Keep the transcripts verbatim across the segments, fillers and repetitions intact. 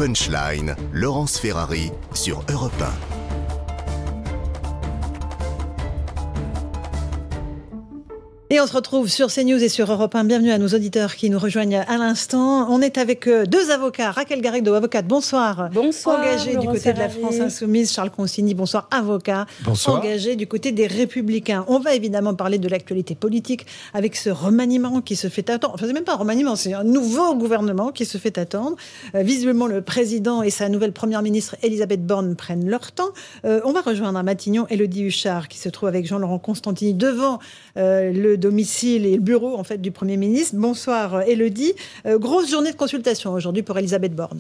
Punchline, Laurence Ferrari sur Europe un. Et on se retrouve sur CNews et sur Europe un. Bienvenue à nos auditeurs qui nous rejoignent à l'instant. On est avec deux avocats. Raquel Garrido, avocate, bonsoir. Bonsoir. Engagée du côté Ferrari. De la France Insoumise. Charles Consigny, bonsoir, avocat. Bonsoir. Engagé du côté des Républicains. On va évidemment parler de l'actualité politique avec ce remaniement qui se fait attendre. Enfin, c'est même pas un remaniement, c'est un nouveau gouvernement qui se fait attendre. Euh, visiblement, le président et sa nouvelle première ministre, Elisabeth Borne, prennent leur temps. Euh, on va rejoindre à Matignon Élodie Huchard, qui se trouve avec Jean-Laurent Constantini devant euh, le domicile et le bureau en fait du Premier ministre. Bonsoir Élodie. Euh, grosse journée de consultation aujourd'hui pour Elisabeth Borne.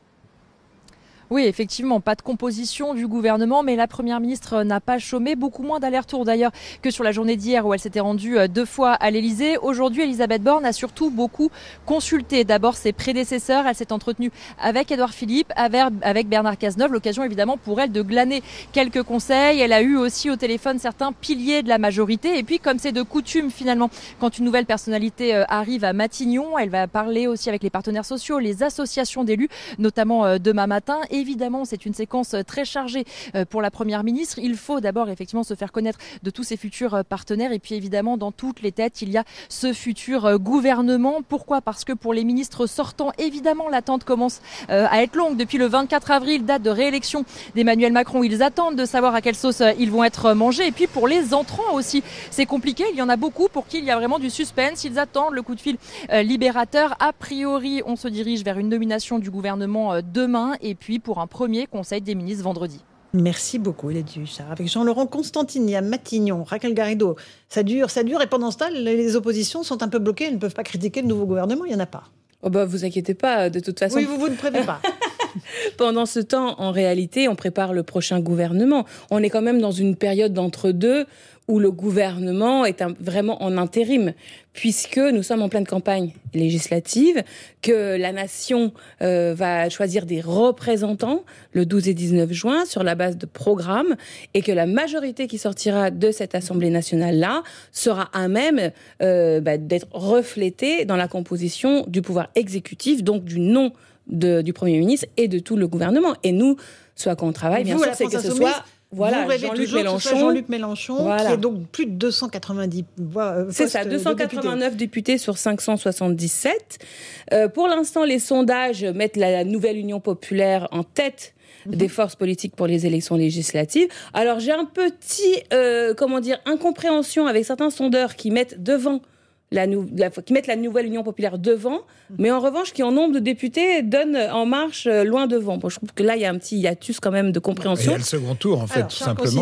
Oui, effectivement, pas de composition du gouvernement, mais la Première ministre n'a pas chômé. Beaucoup moins d'allers-retours d'ailleurs que sur la journée d'hier où elle s'était rendue deux fois à l'Élysée. Aujourd'hui, Elisabeth Borne a surtout beaucoup consulté. D'abord ses prédécesseurs. Elle s'est entretenue avec Édouard Philippe, avec Bernard Cazeneuve. L'occasion évidemment pour elle de glaner quelques conseils. Elle a eu aussi au téléphone certains piliers de la majorité. Et puis, comme c'est de coutume finalement, quand une nouvelle personnalité arrive à Matignon, elle va parler aussi avec les partenaires sociaux, les associations d'élus, notamment demain matin. Et évidemment, c'est une séquence très chargée pour la Première ministre. Il faut d'abord effectivement se faire connaître de tous ses futurs partenaires. Et puis évidemment, dans toutes les têtes, il y a ce futur gouvernement. Pourquoi ? Parce que pour les ministres sortants, évidemment, l'attente commence à être longue. Depuis le vingt-quatre avril, date de réélection d'Emmanuel Macron, ils attendent de savoir à quelle sauce ils vont être mangés. Et puis pour les entrants aussi, c'est compliqué. Il y en a beaucoup pour qui il y a vraiment du suspense. Ils attendent le coup de fil libérateur. A priori, on se dirige vers une nomination du gouvernement demain. Et puis pour un premier conseil des ministres vendredi. Merci beaucoup, Élodie Huchard. Avec Jean-Laurent Constantini à Matignon, Raquel Garrido, ça dure, ça dure et pendant ce temps, les oppositions sont un peu bloquées, elles ne peuvent pas critiquer le nouveau gouvernement, il n'y en a pas. Oh bah, vous inquiétez pas, de toute façon. Oui, vous, vous ne prévenez pas. Pendant ce temps, en réalité, on prépare le prochain gouvernement. On est quand même dans une période d'entre-deux où le gouvernement est un, vraiment en intérim, puisque nous sommes en pleine campagne législative, que la nation euh, va choisir des représentants le douze et dix-neuf juin sur la base de programmes, et que la majorité qui sortira de cette Assemblée nationale-là sera à même euh, bah, d'être reflétée dans la composition du pouvoir exécutif, donc du nom de, du Premier ministre et de tout le gouvernement. Et nous, ce à quoi on travaille, bien vous, sûr, c'est que ce soit... Voilà, vous rêvez Jean-Luc toujours Mélenchon, que ce soit Jean-Luc Mélenchon, voilà. Qui est donc plus de deux cent quatre-vingt-dix voix. Euh, c'est ça, deux cent quatre-vingt-neuf députés. députés sur cinq cent soixante-dix-sept. Euh, pour l'instant, les sondages mettent la nouvelle Union populaire en tête mm-hmm. des forces politiques pour les élections législatives. Alors j'ai un petit, euh, comment dire, incompréhension avec certains sondeurs qui mettent devant La, nou- la, qui mettent la nouvelle Union populaire devant, mais en revanche, qui en nombre de députés donnent En Marche euh, loin devant. Bon, je trouve que là, il y a un petit hiatus quand même de compréhension. Il y a le second tour, en fait, Alors, tout simplement.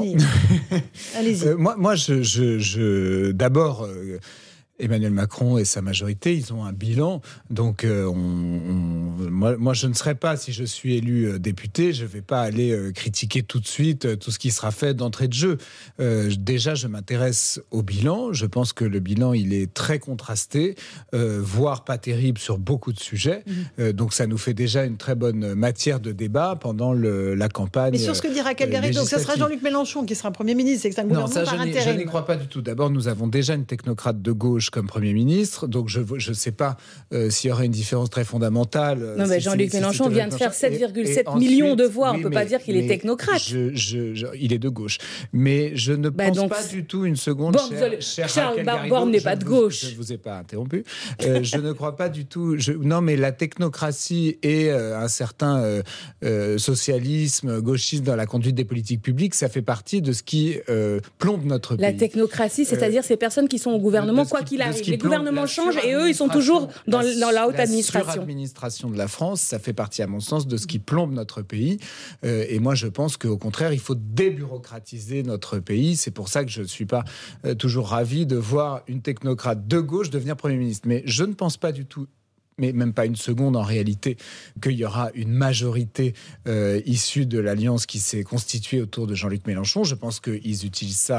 Allez-y. euh, moi, moi, je, je, je d'abord. Euh, Emmanuel Macron et sa majorité, ils ont un bilan. Donc, euh, on, on, moi, moi, je ne serai pas, si je suis élu euh, député, je ne vais pas aller euh, critiquer tout de suite euh, tout ce qui sera fait d'entrée de jeu. Euh, déjà, je m'intéresse au bilan. Je pense que le bilan, il est très contrasté, euh, voire pas terrible sur beaucoup de sujets. Mmh. Euh, donc, ça nous fait déjà une très bonne matière de débat pendant le, la campagne. Mais sur ce que dit Raquel Garrido, donc ça sera Jean-Luc Mélenchon qui sera Premier ministre, c'est que c'est un gouvernement non, ça, par je intérim. Je n'y crois pas du tout. D'abord, nous avons déjà une technocrate de gauche comme Premier ministre, donc je ne sais pas euh, s'il y aurait une différence très fondamentale. Non, mais si, Jean-Luc si, Mélenchon si vient de faire sept virgule sept millions de voix, oui, on ne peut pas dire qu'il est technocrate. Je, je, je, il est de gauche. Mais je ne bah pense donc, pas du tout une seconde, bon, cher, cher Charles Borne n'est pas de gauche. Je ne vous ai pas interrompu. Euh, je ne crois pas du tout... Je, non, mais la technocratie et euh, un certain euh, euh, socialisme, gauchisme dans la conduite des politiques publiques, ça fait partie de ce qui euh, plombe notre pays. La technocratie, c'est-à-dire euh, ces personnes qui sont au gouvernement, quoi qu'il arrive. Les gouvernements changent et eux, ils sont toujours dans la, dans la haute la administration. La suradministration de la France, ça fait partie, à mon sens, de ce qui plombe notre pays. Euh, et moi, je pense qu'au contraire, il faut débureaucratiser notre pays. C'est pour ça que je ne suis pas euh, toujours ravi de voir une technocrate de gauche devenir Premier ministre. Mais je ne pense pas du tout, mais même pas une seconde en réalité, qu'il y aura une majorité euh, issue de l'alliance qui s'est constituée autour de Jean-Luc Mélenchon. Je pense qu'ils utilisent ça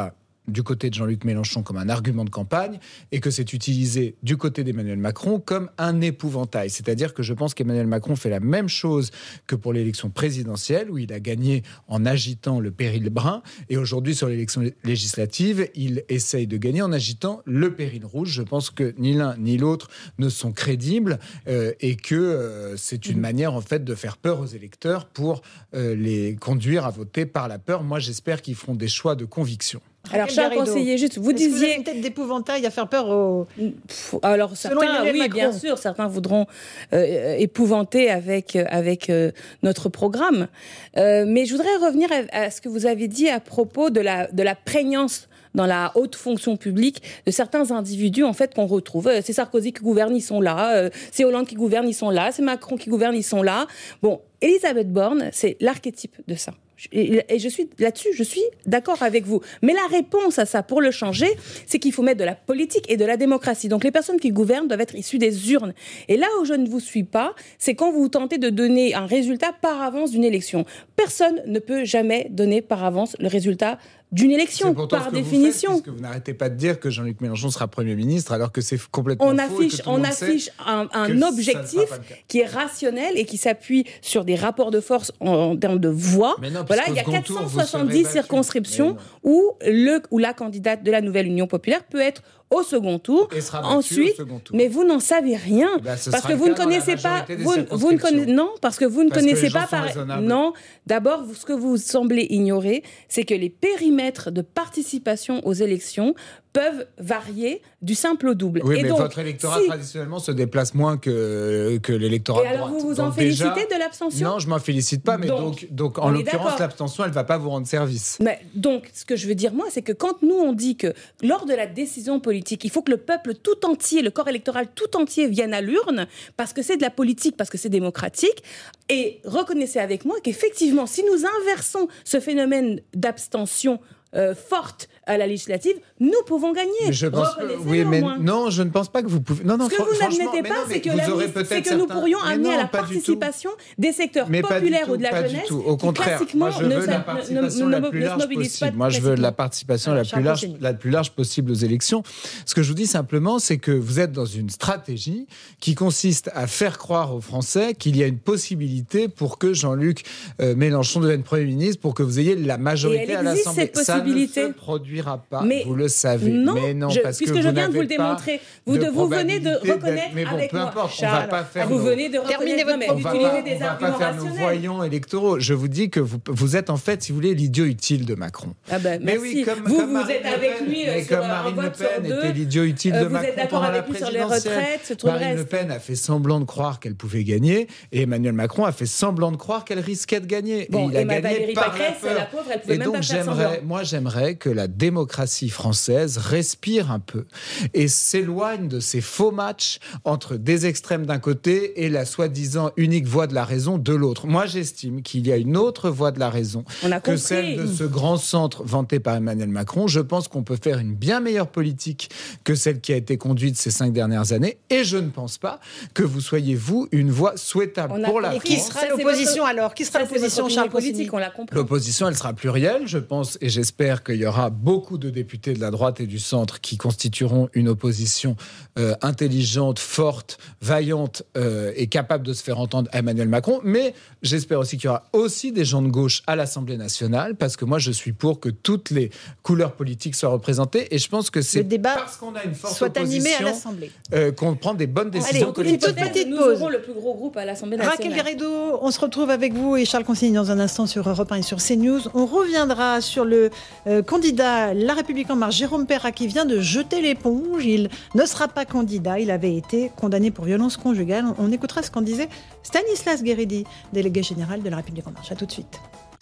du côté de Jean-Luc Mélenchon comme un argument de campagne et que c'est utilisé du côté d'Emmanuel Macron comme un épouvantail. C'est-à-dire que je pense qu'Emmanuel Macron fait la même chose que pour l'élection présidentielle où il a gagné en agitant le péril brun et aujourd'hui sur l'élection législative, il essaye de gagner en agitant le péril rouge. Je pense que ni l'un ni l'autre ne sont crédibles euh, et que euh, c'est une manière en fait de faire peur aux électeurs pour euh, les conduire à voter par la peur. Moi, j'espère qu'ils feront des choix de conviction. Alors, cher conseiller, juste, vous Est-ce disiez... que vous avez une tête d'épouvantail à faire peur aux... Alors, certains, oui, Macron. Bien sûr, certains voudront euh, épouvanter avec, avec euh, notre programme. Euh, mais je voudrais revenir à, à ce que vous avez dit à propos de la, de la prégnance dans la haute fonction publique de certains individus en fait qu'on retrouve. C'est Sarkozy qui gouverne, ils sont là. C'est Hollande qui gouverne, ils sont là. C'est Macron qui gouverne, ils sont là. Bon, Elisabeth Borne, c'est l'archétype de ça. Et je suis là-dessus, je suis d'accord avec vous. Mais la réponse à ça, pour le changer, c'est qu'il faut mettre de la politique et de la démocratie. Donc les personnes qui gouvernent doivent être issues des urnes. Et là où je ne vous suis pas, c'est quand vous tentez de donner un résultat par avance d'une élection. Personne ne peut jamais donner par avance le résultat d'une élection, par définition. Vous faites, puisque vous n'arrêtez pas de dire que Jean-Luc Mélenchon sera Premier ministre, alors que c'est complètement on faux. Affiche, on affiche un, un objectif qui est rationnel et qui s'appuie sur des rapports de force en, en termes de voix. Non, voilà, il y a quatre cent soixante-dix circonscriptions où, le, où la candidate de la nouvelle Union populaire peut être au second tour. Ensuite, second tour. Mais vous n'en savez rien ben, parce que vous ne connaissez pas. Vous, vous ne connaissez non, parce que vous ne parce connaissez pas. Par... Non, d'abord, ce que vous semblez ignorer, c'est que les périmètres de participation aux élections peuvent varier du simple au double. Oui, et mais donc, votre électorat, si... traditionnellement, se déplace moins que, que l'électorat de droite. Et alors, vous vous donc en félicitez déjà... de l'abstention ? Non, je ne m'en félicite pas, mais donc, donc, donc en l'occurrence, l'abstention, elle ne va pas vous rendre service. Mais donc, ce que je veux dire, moi, c'est que quand nous, on dit que lors de la décision politique, il faut que le peuple tout entier, le corps électoral tout entier vienne à l'urne, parce que c'est de la politique, parce que c'est démocratique, et reconnaissez avec moi qu'effectivement, si nous inversons ce phénomène d'abstention Euh, forte à la législative, nous pouvons gagner. Mais je pense que, oui, mais non, je ne pense pas que vous pouvez. Non, non, ce que vous n'admettez pas, c'est que, la, c'est que nous pourrions mais amener non, à la participation des secteurs mais populaires tout, ou de la jeunesse. Tout. Au contraire, moi je veux la participation la plus large possible. Moi je veux la participation la plus large, la plus large possible aux élections. Ce que je vous dis simplement, c'est que vous êtes dans une stratégie qui consiste à faire croire aux Français qu'il y a une possibilité pour que Jean-Luc euh, Mélenchon devienne Premier ministre, pour que vous ayez la majorité à l'Assemblée. Ça ne se produira pas, mais vous le savez. Non, mais non, je, parce puisque que je vous viens de vous le démontrer. Vous, de, vous venez de reconnaître mais bon, avec peu moi, importe, Charles, on va pas faire vous nos... venez de Terminez reconnaître, votre mais propos. d'utiliser des on va arguments pas faire rationnels. nos voyants électoraux. Je vous dis que vous, vous êtes en fait, si vous voulez, l'idiot utile de Macron. Ah ben, mais merci. oui, comme, vous, comme vous êtes avec lui mais sur comme un Marine vote Le Pen sur deux. était l'idiot utile de vous Macron êtes d'accord pendant avec la lui sur les présidentielle. retraites, tout le Marine reste. Le Pen a fait semblant de croire qu'elle pouvait gagner et Emmanuel Macron a fait semblant de croire qu'elle risquait de gagner. Bon, et il a et ma gagné Valérie par Pécresse, la peur. la pauvre, elle pouvait et même donc, pas faire j'aimerais, semblant. moi, j'aimerais que la démocratie française respire un peu et s'éloigne de ces faux matchs entre des extrêmes d'un côté et la soi-disant unique voie de la raison de l'autre. Moi, j'estime qu'il y a une autre voie de la raison On a que compris. celle de ce grand centre vanté par Emmanuel Macron. Je pense qu'on peut faire une bien meilleure politique que celle qui a été conduite ces cinq dernières années et je ne pense pas que vous soyez, vous, une voie souhaitable On a pour la compris. France. Qui sera l'opposition alors Qui sera l'opposition, Charles politique, on l'a compris. L'opposition, elle sera plurielle, je pense, et j'espère qu'il y aura beaucoup de députés de la droite et du centre qui constitueront une opposition euh, intelligente, forte, vaillante euh, et capable de se faire entendre à Emmanuel Macron. Mais j'espère aussi qu'il y aura aussi des gens de gauche à l'Assemblée nationale, parce que moi, je suis pour que toutes les couleurs politiques soient représentées. Et je pense que c'est parce qu'on a une forte soit animé à opposition l'Assemblée. Euh, qu'on prend des bonnes décisions Allez, collectives. une toute petite Nous pause. aurons le plus gros groupe à l'Assemblée nationale. Raquel Garrido, on se retrouve avec vous et Charles Consigny dans un instant sur Europe un et sur CNews. On reviendra sur le euh, candidat La République En Marche, Jérôme Perra, qui vient de jeter l'éponge. Il ne sera pas candidat. Il avait été condamné pour violence conjugale. On, on écoutera ce qu'en disait Stanislas Guérini, délégué général de La République En Marche. À tout de suite.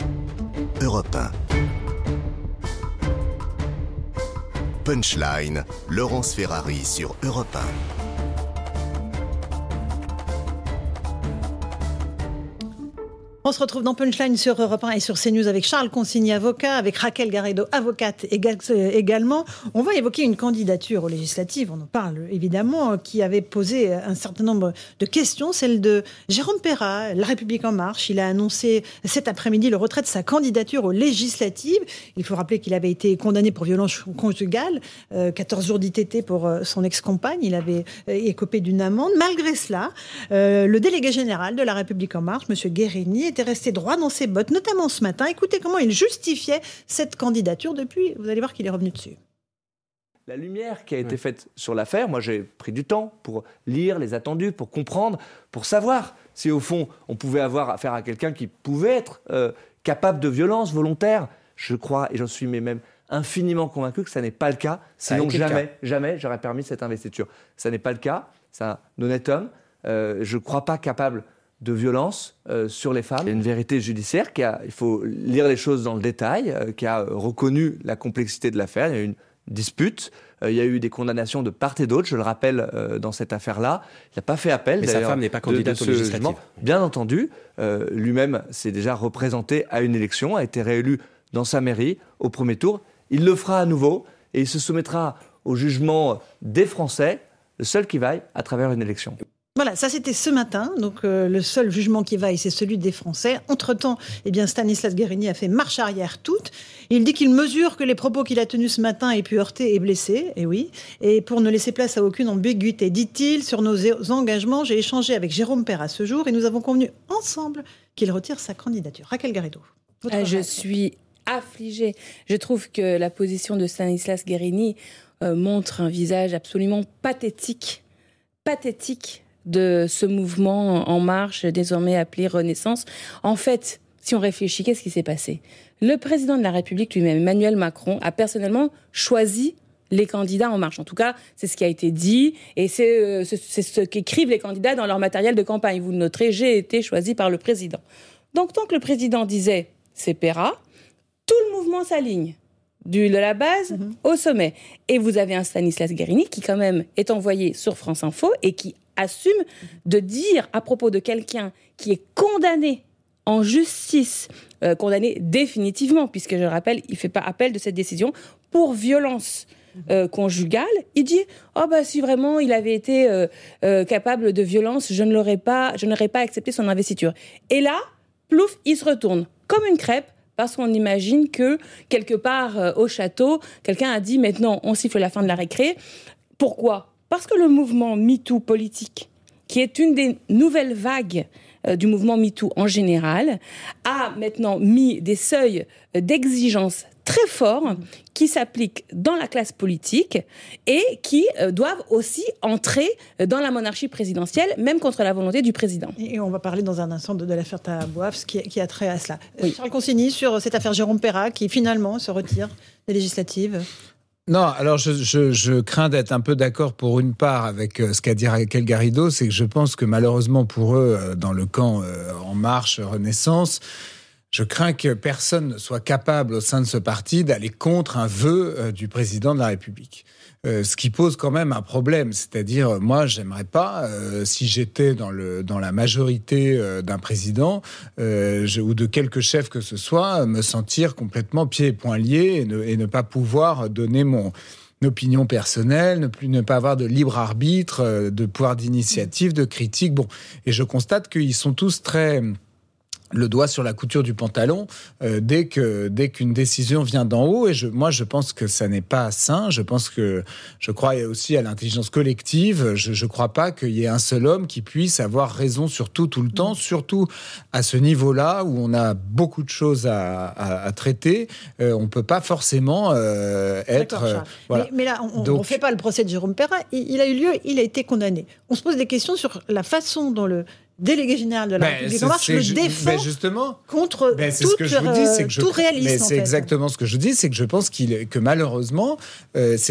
Europe un. Punchline, Laurence Ferrari sur Europe un. On se retrouve dans Punchline sur Europe un et sur CNews avec Charles Consigny, avocat, avec Raquel Garrido, avocate également. On va évoquer une candidature aux législatives, on en parle évidemment, qui avait posé un certain nombre de questions, celle de Jérôme Perra, La République En Marche. Il a annoncé cet après-midi le retrait de sa candidature aux législatives. Il faut rappeler qu'il avait été condamné pour violence conjugale, euh, quatorze jours d'I T T pour euh, son ex-compagne. Il avait euh, écopé d'une amende. Malgré cela, euh, le délégué général de La République En Marche, M. Guérini, était resté droit dans ses bottes, notamment ce matin. Écoutez comment il justifiait cette candidature. Depuis, vous allez voir qu'il est revenu dessus. La lumière qui a été faite sur l'affaire, moi j'ai pris du temps pour lire les attendus, pour comprendre, pour savoir si au fond on pouvait avoir affaire à quelqu'un qui pouvait être euh, capable de violence volontaire. Je crois, et j'en suis même infiniment convaincu que ça n'est pas le cas. Sinon jamais, jamais j'aurais permis cette investiture. Ça n'est pas le cas. C'est un honnête homme. Euh, je ne crois pas capable de violence euh, sur les femmes. Il y a une vérité judiciaire qui a, il faut lire les choses dans le détail, euh, qui a reconnu la complexité de l'affaire. Il y a eu une dispute, euh, il y a eu des condamnations de part et d'autre, je le rappelle, euh, dans cette affaire-là. Il n'a pas fait appel. Mais sa femme n'est pas candidate aux législatives. Bien entendu, euh, lui-même s'est déjà représenté à une élection, a été réélu dans sa mairie au premier tour. Il le fera à nouveau et il se soumettra au jugement des Français, le seul qui vaille à travers une élection. Voilà, ça c'était ce matin, donc euh, le seul jugement qui vaille, c'est celui des Français. Entre-temps, eh bien, Stanislas Guérini a fait marche arrière toute. Il dit qu'il mesure que les propos qu'il a tenus ce matin aient pu heurter et blesser, et oui, et pour ne laisser place à aucune ambiguïté, dit-il, sur nos engagements, j'ai échangé avec Jérôme Perra ce jour et nous avons convenu ensemble qu'il retire sa candidature. Raquel Garrido. Euh, je suis affligée. Je trouve que la position de Stanislas Guérini euh, montre un visage absolument pathétique, pathétique, de ce mouvement En Marche, désormais appelé Renaissance. En fait, si on réfléchit, qu'est-ce qui s'est passé ? Le président de la République lui-même, Emmanuel Macron, a personnellement choisi les candidats En Marche. En tout cas, c'est ce qui a été dit et c'est, euh, c'est, c'est ce qu'écrivent les candidats dans leur matériel de campagne. Vous le noterez, j'ai été choisi par le président. Donc, tant que le président disait « c'est Perra », tout le mouvement s'aligne. Du, de la base mmh. au sommet. Et vous avez un Stanislas Guérini qui, quand même, est envoyé sur France Info et qui assume de dire à propos de quelqu'un qui est condamné en justice, euh, condamné définitivement, puisque je le rappelle, il ne fait pas appel de cette décision, pour violence euh, conjugale, il dit « Oh bah si vraiment il avait été euh, euh, capable de violence, je ne l'aurais pas, je n'aurais pas accepté son investiture. » Et là, plouf, il se retourne comme une crêpe, parce qu'on imagine que, quelque part euh, au château, quelqu'un a dit « Maintenant, on siffle la fin de la récré. » Pourquoi ? Parce que le mouvement MeToo politique, qui est une des nouvelles vagues euh, du mouvement MeToo en général, a maintenant mis des seuils d'exigence très forts qui s'appliquent dans la classe politique et qui euh, doivent aussi entrer dans la monarchie présidentielle, même contre la volonté du président. Et on va parler dans un instant de, de l'affaire Tahabouaf, qui, qui a trait à cela. Oui. Charles Consigny, sur cette affaire Jérôme Perra, qui finalement se retire des législatives. Non, alors je, je, je crains d'être un peu d'accord pour une part avec ce qu'a dit Raquel Garrido, c'est que je pense que malheureusement pour eux, dans le camp En Marche, Renaissance, je crains que personne ne soit capable au sein de ce parti d'aller contre un vœu du président de la République. Euh, ce qui pose quand même un problème, c'est-à-dire moi j'aimerais pas, euh, si j'étais dans, le, dans la majorité euh, d'un président euh, je, ou de quelque chef que ce soit, me sentir complètement pieds et poings liés et ne, et ne pas pouvoir donner mon opinion personnelle, ne plus ne pas avoir de libre arbitre, euh, de pouvoir d'initiative, de critique. Bon, et je constate qu'ils sont tous très le doigt sur la couture du pantalon euh, dès que dès qu'une décision vient d'en haut, et je, moi je pense que ça n'est pas sain. Je pense que je crois aussi à l'intelligence collective. Je ne crois pas qu'il y ait un seul homme qui puisse avoir raison sur tout tout le temps, surtout à ce niveau-là où on a beaucoup de choses à, à, à traiter. Euh, on peut pas forcément euh, être. Euh, voilà. mais, mais là, on ne fait pas le procès de Jérôme Perra. Il, il a eu lieu, il a été condamné. On se pose des questions sur la façon dont le délégué général de la ben, République En Marche le défend ben justement, contre ben toute, ce que je vous dis, c'est que je, tout réalisme. Mais c'est en fait. exactement ce que je dis, c'est que je pense qu'il, que malheureusement, euh, c'est un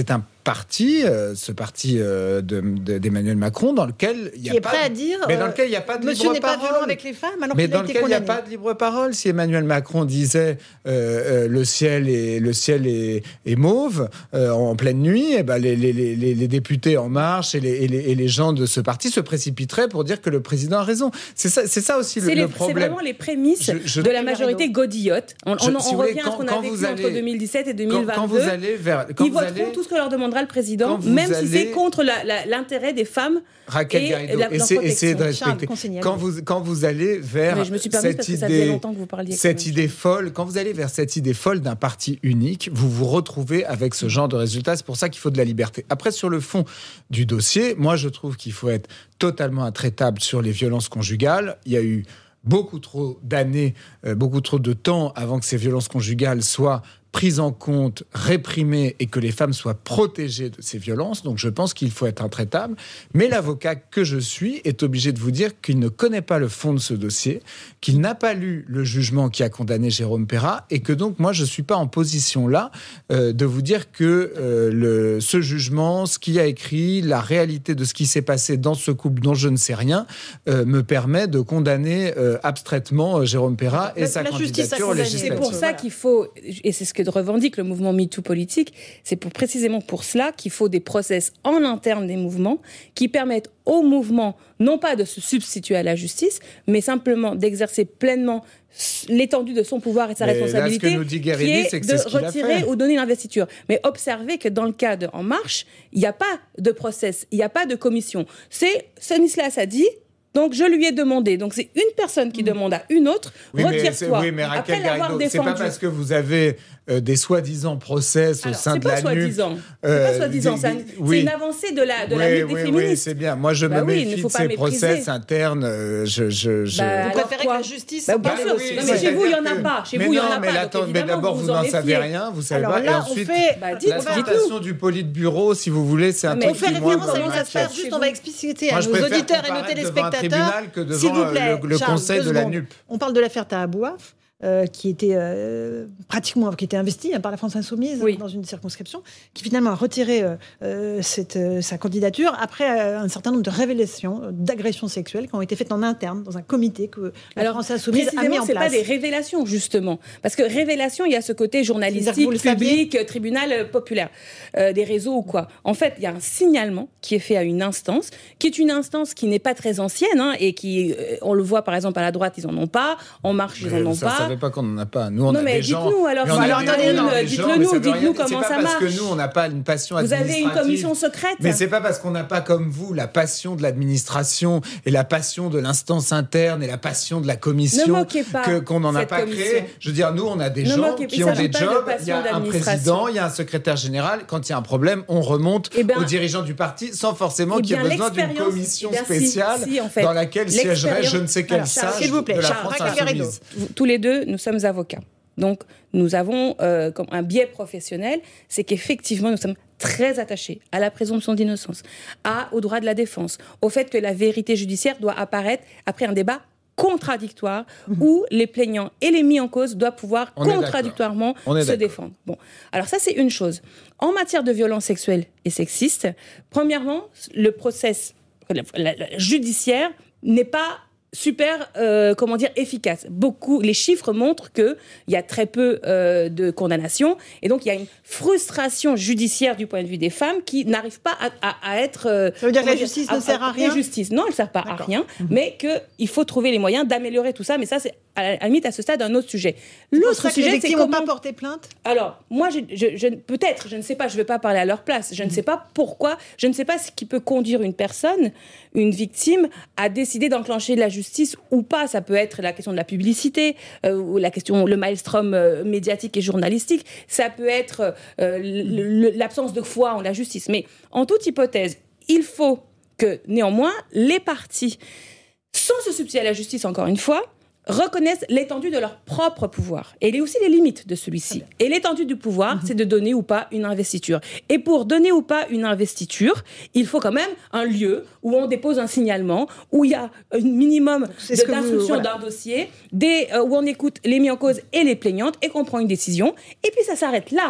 parti, euh, ce parti euh, de, de, d'Emmanuel Macron, dans lequel il y a qui est pas, prêt à dire, mais dans lequel il n'y a pas de monsieur libre n'est pas parole. violent avec les femmes, alors mais qu'il dans a été lequel il n'y a condamné. pas de libre parole. Si Emmanuel Macron disait euh, euh, le ciel est le ciel est, est mauve euh, en pleine nuit, et ben les, les, les, les députés En Marche et les, et, les, et les gens de ce parti se précipiteraient pour dire que le président a raison. C'est ça, c'est ça aussi le, c'est les, le problème. C'est vraiment les prémices je, je, de la majorité godillote. On, je, on, si on revient quand, à ce qu'on a vécu allez, entre deux mille dix-sept et deux mille vingt-deux. Quand, quand vous allez vers, quand ils vous voteront allez, tout ce que leur demandera le président, vous même allez, si c'est contre la, la, l'intérêt des femmes. Raquel et Garrido, la, essayez, essayez de Charles, respecter. Quand vous, quand vous allez vers Mais je me suis permis cette parce que idée, ça faisait longtemps que vous parliez. cette idée folle, quand vous allez vers cette idée folle d'un parti unique, vous vous retrouvez avec ce genre de résultats. C'est pour ça qu'il faut de la liberté. Après, sur le fond du dossier, moi, je trouve qu'il faut être totalement intraitable sur les violences conjugales. Il y a eu beaucoup trop d'années, euh, beaucoup trop de temps avant que ces violences conjugales soient prises en compte, réprimées et que les femmes soient protégées de ces violences. Donc je pense qu'il faut être intraitable. Mais l'avocat que je suis est obligé de vous dire qu'il ne connaît pas le fond de ce dossier, qu'il n'a pas lu le jugement qui a condamné Jérôme Perra et que donc moi je ne suis pas en position là euh, de vous dire que euh, le, ce jugement, ce qu'il a écrit, la réalité de ce qui s'est passé dans ce couple dont je ne sais rien euh, me permet de condamner euh, abstraitement euh, Jérôme Perra et la, sa la candidature législative. C'est pour ça qu'il faut, et c'est ce que revendique le mouvement MeToo politique, c'est pour, précisément pour cela qu'il faut des process en interne des mouvements qui permettent au mouvement non pas de se substituer à la justice, mais simplement d'exercer pleinement l'étendue de son pouvoir et de sa mais responsabilité, là, ce que nous dit Guérini, qui est, c'est que de c'est ce retirer ou donner l'investiture. Mais observez que dans le cas de En Marche, il n'y a pas de process, il n'y a pas de commission. C'est Stanislas a dit. Donc, je lui ai demandé. Donc, c'est une personne qui demande à une autre, oui, retire-toi. Oui, mais Raquel Après l'avoir Garrido, défendu. c'est pas parce que vous avez euh, des soi-disant process au Alors, sein de la N U P. Soi-disant. Euh, c'est pas soi-disant. C'est, un, oui. c'est une avancée de la, de oui, la lutte oui, des féministes. Oui, c'est bien. Moi, je bah me oui, méfie de pas ces mépriser. process internes. Euh, je, je, je... Bah, vous préférez que la justice... Bah, bien bah, sûr. oui, non, mais chez vous, il n'y en a que... pas. Chez mais vous, il n'y non, en a mais pas. attends, Donc, mais d'abord, vous n'en savez rien. Vous savez Alors pas. là, Et ensuite, on fait... bah, dites, la dites-nous. présentation du Politburo, si vous voulez, c'est un mais truc on fait qui, moi, référence à une m'inquiète. affaire. Juste, on va expliciter Moi, à je nos préfère auditeurs qu'on et nos parle devant un téléspectateurs. tribunal que devant S'il vous plaît, le, le Charles, conseil deux de la secondes. N U P. On parle de l'affaire Tahabouaf. Euh, qui était euh, pratiquement qui était investi hein, par la France Insoumise oui. dans une circonscription, qui finalement a retiré euh, cette, euh, sa candidature après euh, un certain nombre de révélations euh, d'agressions sexuelles qui ont été faites en interne dans un comité que la Alors, France Insoumise a mis en c'est place. C'est pas des révélations justement, parce que révélation, il y a ce côté journalistique, public, tribunal euh, populaire, euh, des réseaux ou quoi. En fait, il y a un signalement qui est fait à une instance, qui est une instance qui n'est pas très ancienne hein, et qui, euh, on le voit par exemple à la droite, ils en ont pas, en marche, ils en ont ça, pas. Ça ne savait pas qu'on n'en a pas. Nous, on non, a mais des gens. dites-nous alors, alors attendez, non, dites-le nous, dites-nous comment ça marche. C'est pas parce que nous, on n'a pas une passion Vous administrative. avez une commission secrète. Mais c'est pas parce qu'on n'a pas, comme vous, la passion de l'administration et la passion de l'instance interne et la passion de la commission que, qu'on n'en a pas commission. créé. Je veux dire, nous, on a des ne gens qui ont des jobs. De il y a un président, il y a un secrétaire général. Quand il y a un problème, on remonte eh ben, aux dirigeants du parti sans forcément eh qu'il y ait besoin d'une commission eh bien, spéciale si, si, en fait, dans laquelle siégerait je ne sais quel alors, sage s'il vous plaît, de la France Insoumise. Tous les deux, nous sommes avocats. Donc, nous avons euh, comme un biais professionnel, c'est qu'effectivement, nous sommes très attachés à la présomption d'innocence, à, au droit de la défense, au fait que la vérité judiciaire doit apparaître après un débat contradictoire mmh. où les plaignants et les mis en cause doivent pouvoir On contradictoirement se d'accord. défendre. Bon, alors ça, c'est une chose. En matière de violences sexuelles et sexistes, premièrement, le process la, la, la, judiciaire n'est pas super, euh, comment dire, efficace. Beaucoup, les chiffres montrent qu'il y a très peu euh, de condamnations et donc il y a une frustration judiciaire du point de vue des femmes qui n'arrivent pas à, à, à être... Euh, Ça veut dire que la justice à, ne sert à, à rien justice. Non, elle ne sert pas D'accord. à rien, mmh. mais qu'il faut trouver les moyens d'améliorer tout ça. Mais ça, c'est à la limite, à ce stade, un autre sujet. L'autre sujet, c'est que les victimes n'ont pas porté plainte. Alors, moi, je, je, je, peut-être, je ne sais pas, je ne vais pas parler à leur place, je ne sais pas pourquoi, je ne sais pas ce qui peut conduire une personne, une victime, à décider d'enclencher la justice ou pas. Ça peut être la question de la publicité, euh, ou la question, le maelstrom euh, médiatique et journalistique, ça peut être euh, le, l'absence de foi en la justice. Mais en toute hypothèse, il faut que, néanmoins, les parties, sans se substituer à la justice, encore une fois, reconnaissent l'étendue de leur propre pouvoir. Et il y a aussi les limites de celui-ci. Et l'étendue du pouvoir, mmh. c'est de donner ou pas une investiture. Et pour donner ou pas une investiture, il faut quand même un lieu où on dépose un signalement, où il y a un minimum de, d'instruction vous, voilà. d'un dossier, des, euh, où on écoute les mis en cause et les plaignantes et qu'on prend une décision. Et puis ça s'arrête là.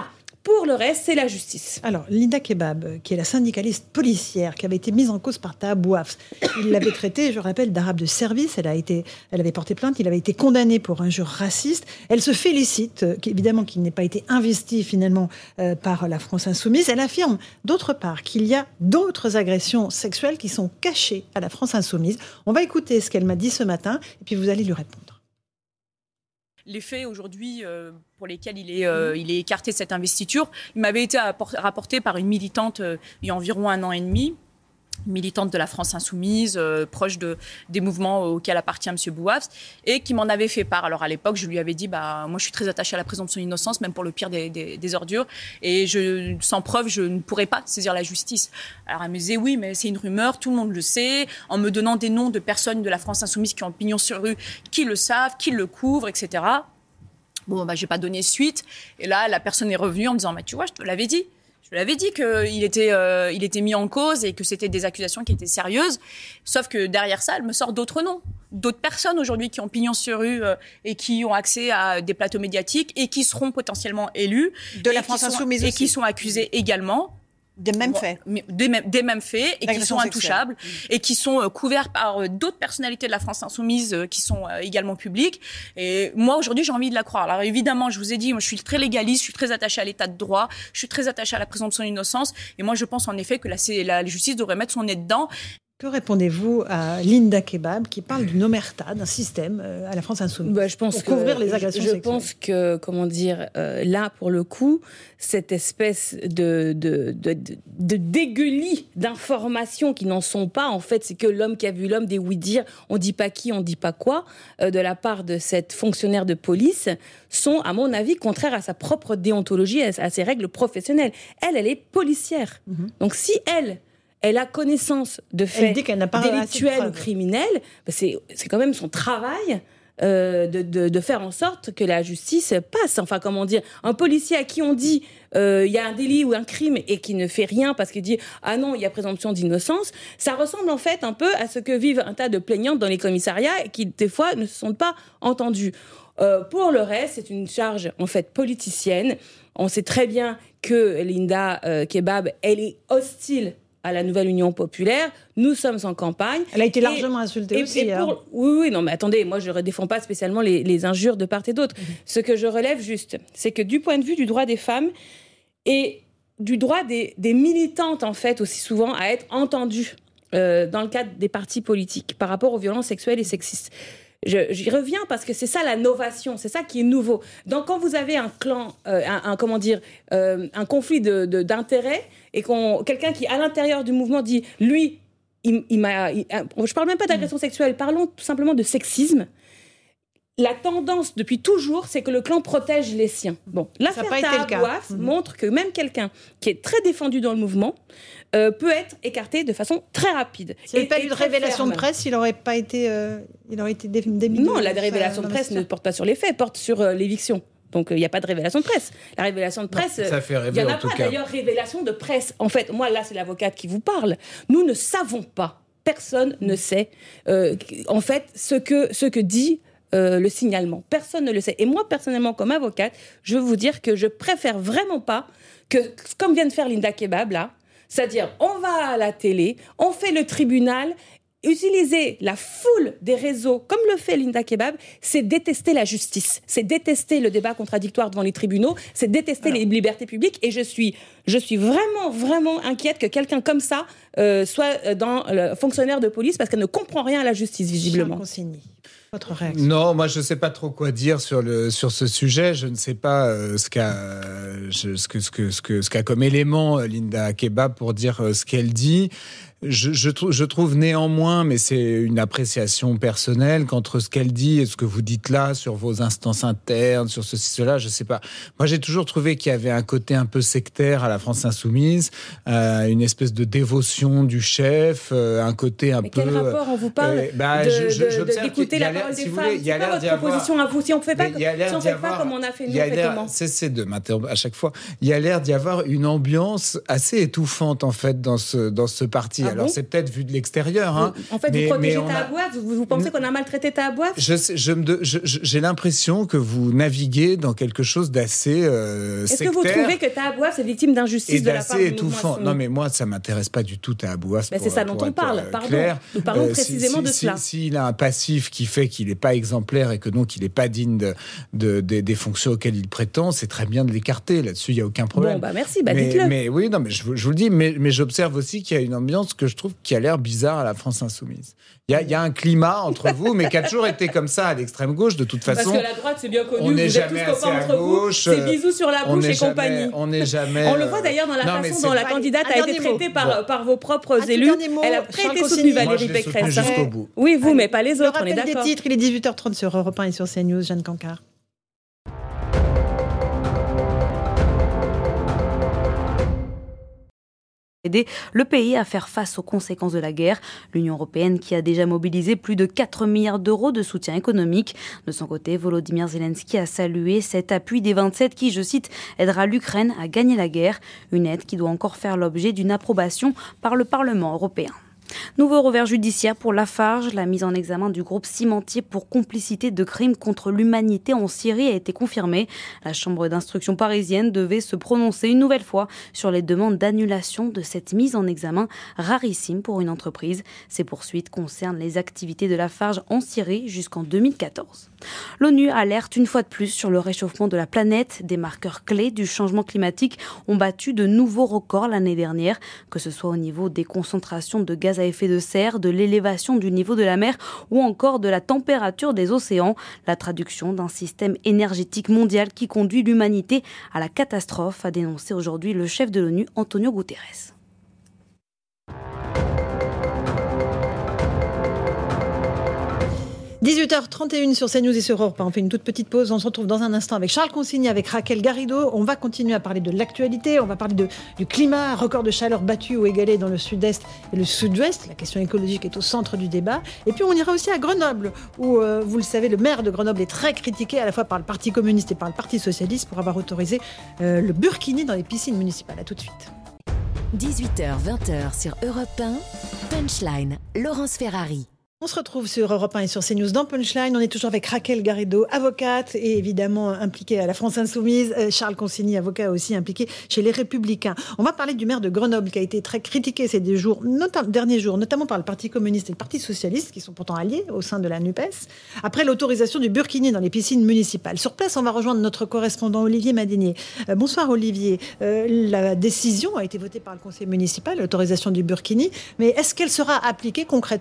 Pour le reste, c'est la justice. Alors, Linda Kebab, qui est la syndicaliste policière, qui avait été mise en cause par Taha Bouafs, il l'avait traitée, je rappelle, d'arabe de service. Elle, a été, elle avait porté plainte, il avait été condamné pour injure raciste. Elle se félicite, euh, évidemment, qu'il n'ait pas été investi finalement euh, par la France insoumise. Elle affirme, d'autre part, qu'il y a d'autres agressions sexuelles qui sont cachées à la France insoumise. On va écouter ce qu'elle m'a dit ce matin, et puis vous allez lui répondre. Les faits aujourd'hui euh, pour lesquels il est, euh, il est écarté de cette investiture, il m'avait été rapporté par une militante euh, il y a environ un an et demi, militante de la France insoumise, euh, proche de, des mouvements auxquels appartient M. Bouafs, et qui m'en avait fait part. Alors à l'époque, je lui avais dit, bah, moi je suis très attachée à la présomption d'innocence, même pour le pire des, des, des ordures, et je, sans preuve, je ne pourrais pas saisir la justice. Alors elle me disait, oui, mais c'est une rumeur, tout le monde le sait, en me donnant des noms de personnes de la France insoumise qui ont pignon sur rue, qui le savent, qui le couvrent, et cetera. Bon, bah, j'ai pas donné suite, et là, la personne est revenue en me disant, bah, tu vois, je te l'avais dit. Je l'avais dit qu'il était, euh, il était mis en cause et que c'était des accusations qui étaient sérieuses. Sauf que derrière ça, elle me sort d'autres noms. D'autres personnes aujourd'hui qui ont pignon sur rue euh, et qui ont accès à des plateaux médiatiques et qui seront potentiellement élus. De la France insoumise aussi. Et qui sont accusés également. Des mêmes faits. Des mêmes, des mêmes faits et qui sont intouchables sexuelle. et qui sont euh, couverts par euh, d'autres personnalités de la France insoumise euh, qui sont euh, également publiques. Et moi, aujourd'hui, j'ai envie de la croire. Alors évidemment, je vous ai dit, moi, je suis très légaliste, je suis très attachée à l'état de droit, je suis très attachée à la présomption d'innocence. Et moi, je pense en effet que la, la justice devrait mettre son nez dedans. Que répondez-vous à Linda Kebab qui parle d'une omerta, d'un système euh, à la France insoumise bah, je pense pour que, couvrir les agressions je, je sexuelles. pense que, comment dire, euh, là, pour le coup, cette espèce de, de, de, de, de dégueulis d'informations qui n'en sont pas, en fait, c'est que l'homme qui a vu l'homme, des oui-dire, on dit pas qui, on dit pas quoi, euh, de la part de cette fonctionnaire de police, sont, à mon avis, contraires à sa propre déontologie, à, à ses règles professionnelles. Elle, elle est policière. Mm-hmm. Donc si elle... elle a connaissance de faits délictuels ou criminels, bah c'est, c'est quand même son travail euh, de, de, de faire en sorte que la justice passe. Enfin, comment dire, un policier à qui on dit il euh, y a un délit ou un crime et qui ne fait rien parce qu'il dit « Ah non, il y a présomption d'innocence », ça ressemble en fait un peu à ce que vivent un tas de plaignantes dans les commissariats et qui, des fois, ne se sont pas entendues. Euh, pour le reste, c'est une charge en fait politicienne. On sait très bien que Linda euh, Kebab, elle est hostile à la nouvelle Union populaire. Nous sommes en campagne. Elle a été largement et, insultée et, aussi. Et pour, hein. Oui, oui, non, mais attendez, moi je ne défends pas spécialement les, les injures de part et d'autre. Mmh. Ce que je relève juste, c'est que du point de vue du droit des femmes et du droit des, des militantes, en fait, aussi souvent, à être entendues euh, dans le cadre des partis politiques par rapport aux violences sexuelles et sexistes. Je, j'y reviens parce que c'est ça la novation, c'est ça qui est nouveau. Donc quand vous avez un clan, euh, un, un comment dire, euh, un conflit de, de, d'intérêts et qu'on quelqu'un qui à l'intérieur du mouvement dit lui, il, il m'a, il, je parle même pas d'agression sexuelle, parlons tout simplement de sexisme. La tendance depuis toujours, c'est que le clan protège les siens. Bon, l'affaire Taha Bouafs mmh. montre que même quelqu'un qui est très défendu dans le mouvement euh, peut être écarté de façon très rapide. S'il n'y avait pas eu de révélation ferme. de presse, il n'aurait pas été, euh, il aurait été démis. Non, la révélation de presse ne porte pas sur les faits, porte sur euh, l'éviction. Donc il euh, n'y a pas de révélation de presse. La révélation de presse, ça fait rêver, il n'y en a en tout pas cas. D'ailleurs révélation de presse. En fait, moi là, c'est l'avocate qui vous parle. Nous ne savons pas. Personne ne sait. Euh, en fait, ce que ce que dit Euh, le signalement. Personne ne le sait. Et moi, personnellement, comme avocate, je veux vous dire que je préfère vraiment pas que, comme vient de faire Linda Kebab, là, c'est-à-dire, on va à la télé, on fait le tribunal, utiliser la foule des réseaux, comme le fait Linda Kebab, c'est détester la justice, c'est détester le débat contradictoire devant les tribunaux, c'est détester Alors. les libertés publiques, et je suis, je suis vraiment, vraiment inquiète que quelqu'un comme ça euh, soit dans le fonctionnaire de police, parce qu'elle ne comprend rien à la justice, visiblement. Votre réaction ? Non, moi je ne sais pas trop quoi dire sur, le, sur ce sujet. Je ne sais pas euh, ce, qu'a, euh, je, ce, que, ce, que, ce, que, ce qu'a comme élément Linda Kebab pour dire euh, ce qu'elle dit. Je, je, trou- je trouve néanmoins, mais c'est une appréciation personnelle, qu'entre ce qu'elle dit et ce que vous dites là sur vos instances internes, sur ceci, cela, je ne sais pas. Moi, j'ai toujours trouvé qu'il y avait un côté un peu sectaire à la France insoumise, euh, une espèce de dévotion du chef, euh, un côté un mais peu... quel rapport on vous parle euh, bah, de, je, je, de, de, d'écouter la parole des si femmes voulez, C'est pas votre proposition à vous. Si on ne fait pas, si on fait pas comme on a fait nous, on fait comment ? Cessez de m'interrompre à chaque fois. Il y a l'air d'y avoir une ambiance assez étouffante, en fait, dans ce, dans ce parti. Ah Alors, bon c'est peut-être vu de l'extérieur. Hein, en fait, mais, vous protégez mais Tahabouaf, a... vous, vous pensez qu'on a maltraité Tahabouaf? je, je me, je, J'ai l'impression que vous naviguez dans quelque chose d'assez euh, Est-ce sectaire. que vous trouvez que Tahabouaf est victime d'injustice de la part du étouffant. Non, mais moi, ça m'intéresse pas du tout Tahabouaf. Ben c'est ça dont on parle. Euh, Pardon. Clair. Nous parlons euh, précisément si, de si, cela. S'il si, si a un passif qui fait qu'il n'est pas exemplaire et que donc il n'est pas digne de, de, de, des fonctions auxquelles il prétend, c'est très bien de l'écarter. Là-dessus, il n'y a aucun problème. Bon, bah merci, bah mais, dites-le. Mais oui, non, mais je, je vous le dis, mais, mais j'observe aussi qu'il y a une ambiance que je trouve qui a l'air bizarre à la France insoumise. Il y a, il y a un climat entre vous, mais qui a toujours été comme ça à l'extrême gauche, de toute façon. Parce que la droite, c'est bien connu, on vous êtes jamais tous copains entre gauche, vous, c'est bisous sur la bouche et jamais, compagnie. On n'est jamais... On le voit d'ailleurs dans la non, façon dont la candidate un a été traitée par, bon. par vos propres un élus. Mot, Elle a très Charles été Consigny. soutenue, Moi, Valérie je l'ai soutenue Pécresse. jusqu'au bout. Oui, vous, Allez, mais pas les autres, on est le rappel d'accord. des titres, il est dix-huit heures trente sur Europe un et sur CNews, Jeanne Cancard. Aider le pays à faire face aux conséquences de la guerre. L'Union européenne qui a déjà mobilisé plus de quatre milliards d'euros de soutien économique. De son côté, Volodymyr Zelensky a salué cet appui des vingt-sept qui, je cite, aidera l'Ukraine à gagner la guerre. Une aide qui doit encore faire l'objet d'une approbation par le Parlement européen. Nouveau revers judiciaire pour Lafarge. La mise en examen du groupe cimentier pour complicité de crimes contre l'humanité en Syrie a été confirmée. La chambre d'instruction parisienne devait se prononcer une nouvelle fois sur les demandes d'annulation de cette mise en examen rarissime pour une entreprise. Ces poursuites concernent les activités de Lafarge en Syrie jusqu'en deux mille quatorze. L'ONU alerte une fois de plus sur le réchauffement de la planète. Des marqueurs clés du changement climatique ont battu de nouveaux records l'année dernière, que ce soit au niveau des concentrations de gaz à effet de serre, de l'élévation du niveau de la mer ou encore de la température des océans. La traduction d'un système énergétique mondial qui conduit l'humanité à la catastrophe, a dénoncé aujourd'hui le chef de l'ONU, Antonio Guterres. dix-huit heures trente et une sur CNews et sur Europe un. On fait une toute petite pause. On se retrouve dans un instant avec Charles Consigny, avec Raquel Garrido. On va continuer à parler de l'actualité. On va parler de, du climat, record de chaleur battu ou égalé dans le sud-est et le sud-ouest. La question écologique est au centre du débat. Et puis on ira aussi à Grenoble, où, euh, vous le savez, le maire de Grenoble est très critiqué à la fois par le Parti communiste et par le Parti socialiste pour avoir autorisé euh, le burkini dans les piscines municipales. À tout de suite. dix-huit heures vingt sur Europe un, Punchline, Laurence Ferrari. On se retrouve sur Europe un et sur CNews dans Punchline. On est toujours avec Raquel Garrido, avocate et évidemment impliquée à la France Insoumise. Charles Consigny, avocat aussi impliqué chez les Républicains. On va parler du maire de Grenoble qui a été très critiqué ces deux jours, notam- derniers jours, notamment par le Parti communiste et le Parti socialiste, qui sont pourtant alliés au sein de la NUPES, après l'autorisation du burkini dans les piscines municipales. Sur place, on va rejoindre notre correspondant Olivier Madinier. Euh, bonsoir Olivier. Euh, la décision a été votée par le conseil municipal, l'autorisation du burkini, mais est-ce qu'elle sera appliquée concrètement ?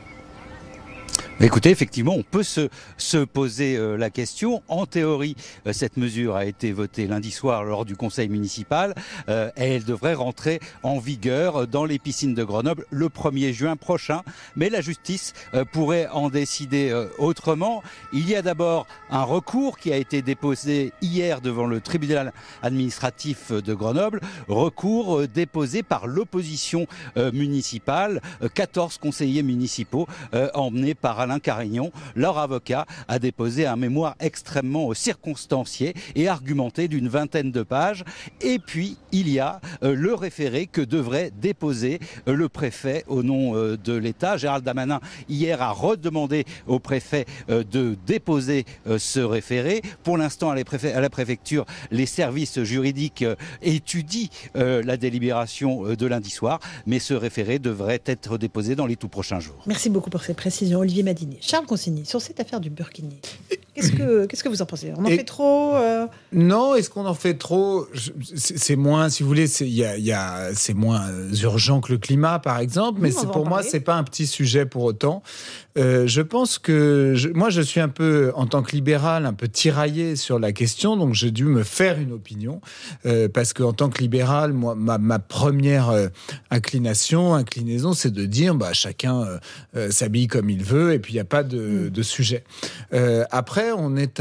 Écoutez, effectivement, on peut se, se poser euh, la question. En théorie, euh, cette mesure a été votée lundi soir lors du conseil municipal euh, et elle devrait rentrer en vigueur dans les piscines de Grenoble le premier juin prochain. Mais la justice euh, pourrait en décider euh, autrement. Il y a d'abord un recours qui a été déposé hier devant le tribunal administratif de Grenoble. Recours euh, déposé par l'opposition euh, municipale. Euh, quatorze conseillers municipaux euh, emmenés par Alain Carignon. Leur avocat a déposé un mémoire extrêmement circonstancié et argumenté d'une vingtaine de pages. Et puis, il y a euh, le référé que devrait déposer euh, le préfet au nom euh, de l'État. Gérald Darmanin, hier, a redemandé au préfet euh, de déposer euh, ce référé. Pour l'instant, à, à la préfecture, les services juridiques euh, étudient euh, la délibération euh, de lundi soir, mais ce référé devrait être déposé dans les tout prochains jours. Merci beaucoup pour ces précisions, Olivier Madinier. Charles Consigny, sur cette affaire du burkini, qu'est-ce que, qu'est-ce que vous en pensez ? On en Et fait trop euh... Non, est-ce qu'on en fait trop ? c'est, c'est moins, si vous voulez, c'est, y a, y a, c'est moins urgent que le climat, par exemple, mais oui, c'est, pour moi, c'est pas un petit sujet pour autant. Euh, je pense que... Je, moi, je suis un peu, en tant que libéral, un peu tiraillé sur la question, donc j'ai dû me faire une opinion, euh, parce qu'en tant que libéral, moi, ma, ma première euh, inclination, inclinaison, c'est de dire, bah, chacun euh, euh, s'habille comme il veut, et puis il n'y a pas de, mmh. de sujet. Euh, après, on est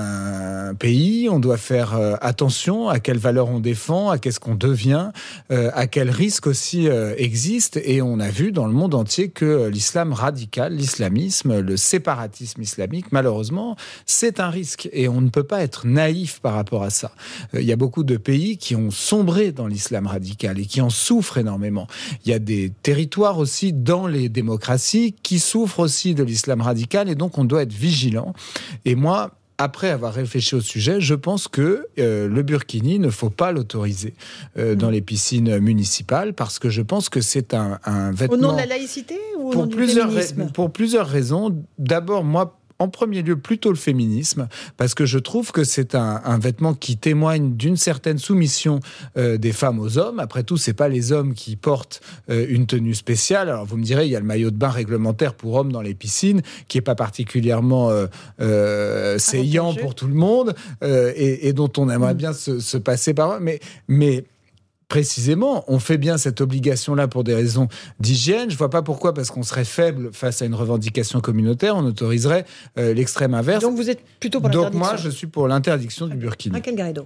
un pays, on doit faire euh, attention à quelles valeurs on défend, à qu'est-ce qu'on devient, euh, à quels risques aussi euh, existent. Et on a vu dans le monde entier que l'islam radical, l'islamisme, le séparatisme islamique, malheureusement, c'est un risque. Et on ne peut pas être naïf par rapport à ça. Euh, il y a beaucoup de pays qui ont sombré dans l'islam radical et qui en souffrent énormément. Il y a des territoires aussi dans les démocraties qui souffrent aussi de l'islam radical et donc on doit être vigilant. Et moi, après avoir réfléchi au sujet, je pense que euh, le burkini ne faut pas l'autoriser euh, mmh. dans les piscines municipales parce que je pense que c'est un, un vêtement... Au nom de la laïcité ou au pour nom du plusieurs féminisme ? ra- Pour plusieurs raisons. D'abord, moi, en premier lieu, plutôt le féminisme, parce que je trouve que c'est un, un vêtement qui témoigne d'une certaine soumission euh, des femmes aux hommes. Après tout, c'est pas les hommes qui portent euh, une tenue spéciale. Alors vous me direz, il y a le maillot de bain réglementaire pour hommes dans les piscines, qui est pas particulièrement euh, euh, saillant pour tout le monde, euh, et, et dont on aimerait mmh. bien se, se passer par. Mais, mais précisément, on fait bien cette obligation-là pour des raisons d'hygiène. Je ne vois pas pourquoi, parce qu'on serait faible face à une revendication communautaire, on autoriserait euh, l'extrême inverse. Donc vous êtes plutôt pour l'interdiction ? Donc moi, je suis pour l'interdiction du burkini. Raquel Garrido.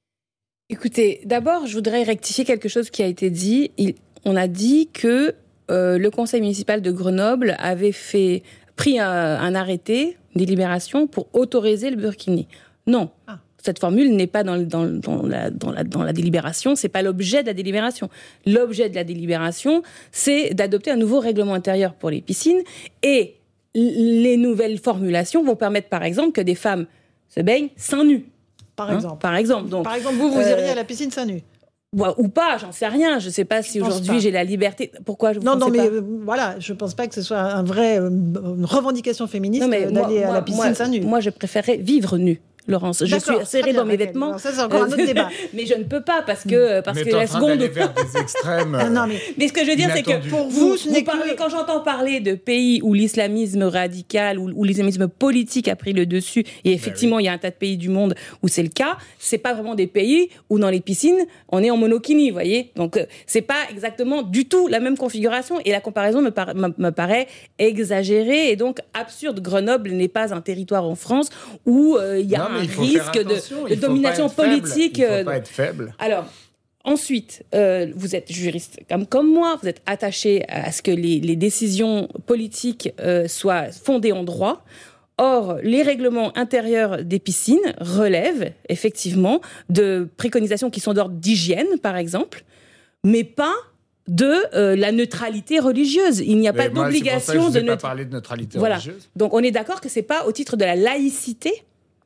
Écoutez, d'abord, je voudrais rectifier quelque chose qui a été dit. Il, on a dit que euh, le conseil municipal de Grenoble avait fait, pris un, un arrêté, une délibération, pour autoriser le burkini. Non. Ah. Cette formule n'est pas dans, dans, dans, la, dans, la, dans la délibération, c'est pas l'objet de la délibération. L'objet de la délibération, c'est d'adopter un nouveau règlement intérieur pour les piscines, et les nouvelles formulations vont permettre, par exemple, que des femmes se baignent seins nus. Par hein, exemple. Par exemple. Donc, par exemple, vous, vous euh, iriez à la piscine seins nus ? Ou pas, j'en sais rien. Je ne sais pas si aujourd'hui j'ai la liberté. Pourquoi je vous Non, non, mais pas euh, voilà, je ne pense pas que ce soit un vrai, euh, une revendication féministe non, mais d'aller moi, à la piscine moi, seins nus. Moi, je préférais vivre nue. Laurence, je suis serrée dans mes vêtements. Alors ça, c'est encore un autre débat. Mais je ne peux pas parce que parce mais que la seconde. Vers des extrêmes. non, non, mais... mais ce que je veux dire, c'est que pour vous, vous, vous parlez, que... quand j'entends parler de pays où l'islamisme radical ou où l'islamisme politique a pris le dessus, et effectivement, ben oui. il y a un tas de pays du monde où c'est le cas. C'est pas vraiment des pays où dans les piscines on est en monokini, vous voyez. Donc c'est pas exactement du tout la même configuration et la comparaison me, par... me paraît exagérée et donc absurde. Grenoble n'est pas un territoire en France où euh, il y a non, un risque de De, de domination politique. Il ne faut pas être faible. Alors, ensuite, euh, vous êtes juriste comme, comme moi, vous êtes attaché à ce que les, les décisions politiques euh, soient fondées en droit. Or, les règlements intérieurs des piscines relèvent effectivement de préconisations qui sont d'ordre d'hygiène, par exemple, mais pas de euh, la neutralité religieuse. Il n'y a mais pas moi, d'obligation de... de... Neut... pas parler de neutralité voilà. religieuse. Donc, on est d'accord que ce n'est pas au titre de la laïcité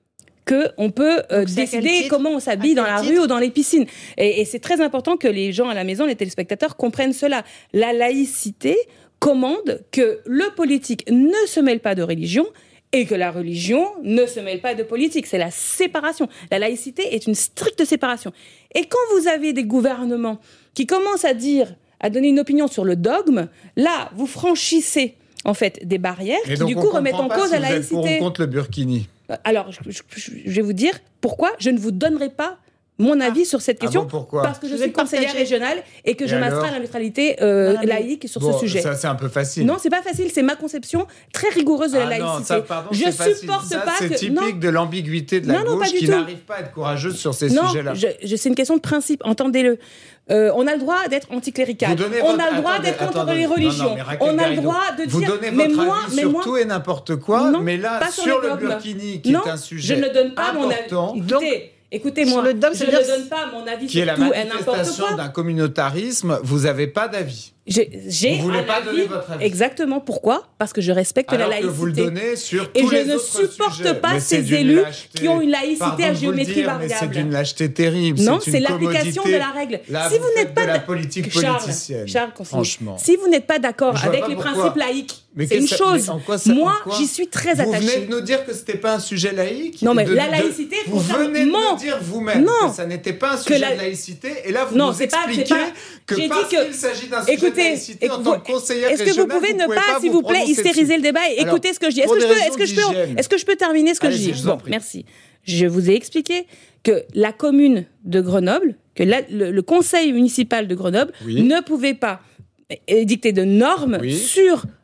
qu'on peut euh, décider comment on s'habille dans la titre? rue ou dans les piscines. Et, et c'est très important que les gens à la maison, les téléspectateurs, comprennent cela. La laïcité commande que le politique ne se mêle pas de religion et que la religion ne se mêle pas de politique. C'est la séparation. La laïcité est une stricte séparation. Et quand vous avez des gouvernements qui commencent à dire, à donner une opinion sur le dogme, là, vous franchissez en fait des barrières et qui donc du coup remettent en cause si la vous laïcité. Êtes pour ou contre le burkini? Alors, je, je, je vais vous dire pourquoi je ne vous donnerai pas mon avis ah. sur cette question. Ah bon, pourquoi? Parce que je, je suis conseillère régionale et que et je m'astreins à la neutralité euh, ah, laïque sur bon, ce sujet. Ça, c'est un peu facile. Non, c'est pas facile. C'est ma conception très rigoureuse de la ah laïcité. Non, ça, pardon, je supporte ça, pas c'est que... typique non. de l'ambiguïté de la non, gauche non, qui tout. n'arrive pas à être courageuse sur ces non, sujets-là. Je, je, c'est une question de principe. Entendez-le. Euh, on a le droit d'être anticlérical. On votre... a le droit attendez, d'être contre attendez, les religions. Non, non, on a le droit de dire. Vous donnez mais votre moi, avis mais sur moi, tout et n'importe quoi, non, mais là, sur, sur le burkini, qui non, est un sujet je ne donne pas important. Mon avis. Écoutez, Écoutez-moi, le dogme, je ne donne pas mon avis qui sur est la tout et n'importe manifestation quoi. d'un communautarisme, vous n'avez pas d'avis. J'ai, j'ai vous voulez un pas avis, donner votre avis. Exactement. Pourquoi? Parce que je respecte Alors la laïcité. Que vous le donnez sur et tous je les ne autres supporte sujets. pas mais ces élus lâcheté. qui ont une laïcité Pardon à de vous le géométrie dire, variable. Mais c'est d'une lâcheté terrible. Non, c'est, c'est une l'application de la règle. Là, si vous, vous n'êtes pas de la politique Charles, politicienne, Charles, franchement. Si vous n'êtes pas d'accord avec pas les pourquoi. principes laïques, mais c'est une ça, chose. Ça, Moi, j'y suis très attachée. Vous venez de nous dire que c'était pas un sujet laïque. Non, mais de, la de, laïcité. Vous venez de nous dire vous-même que ça n'était pas un sujet de laïcité, et là vous nous expliquez que parce qu'il s'agit d'un sujet de laïcité en tant que conseillère régionale. Est-ce que vous pouvez ne pas, s'il vous plaît, hystériser le débat et écouter ce que je dis? Est-ce que je peux, est-ce que je peux, est-ce que je peux terminer ce que je dis? Bon, merci. Je vous ai expliqué que la commune de Grenoble, que la, le, le conseil municipal de Grenoble oui. ne pouvait pas dicter de normes oui. sur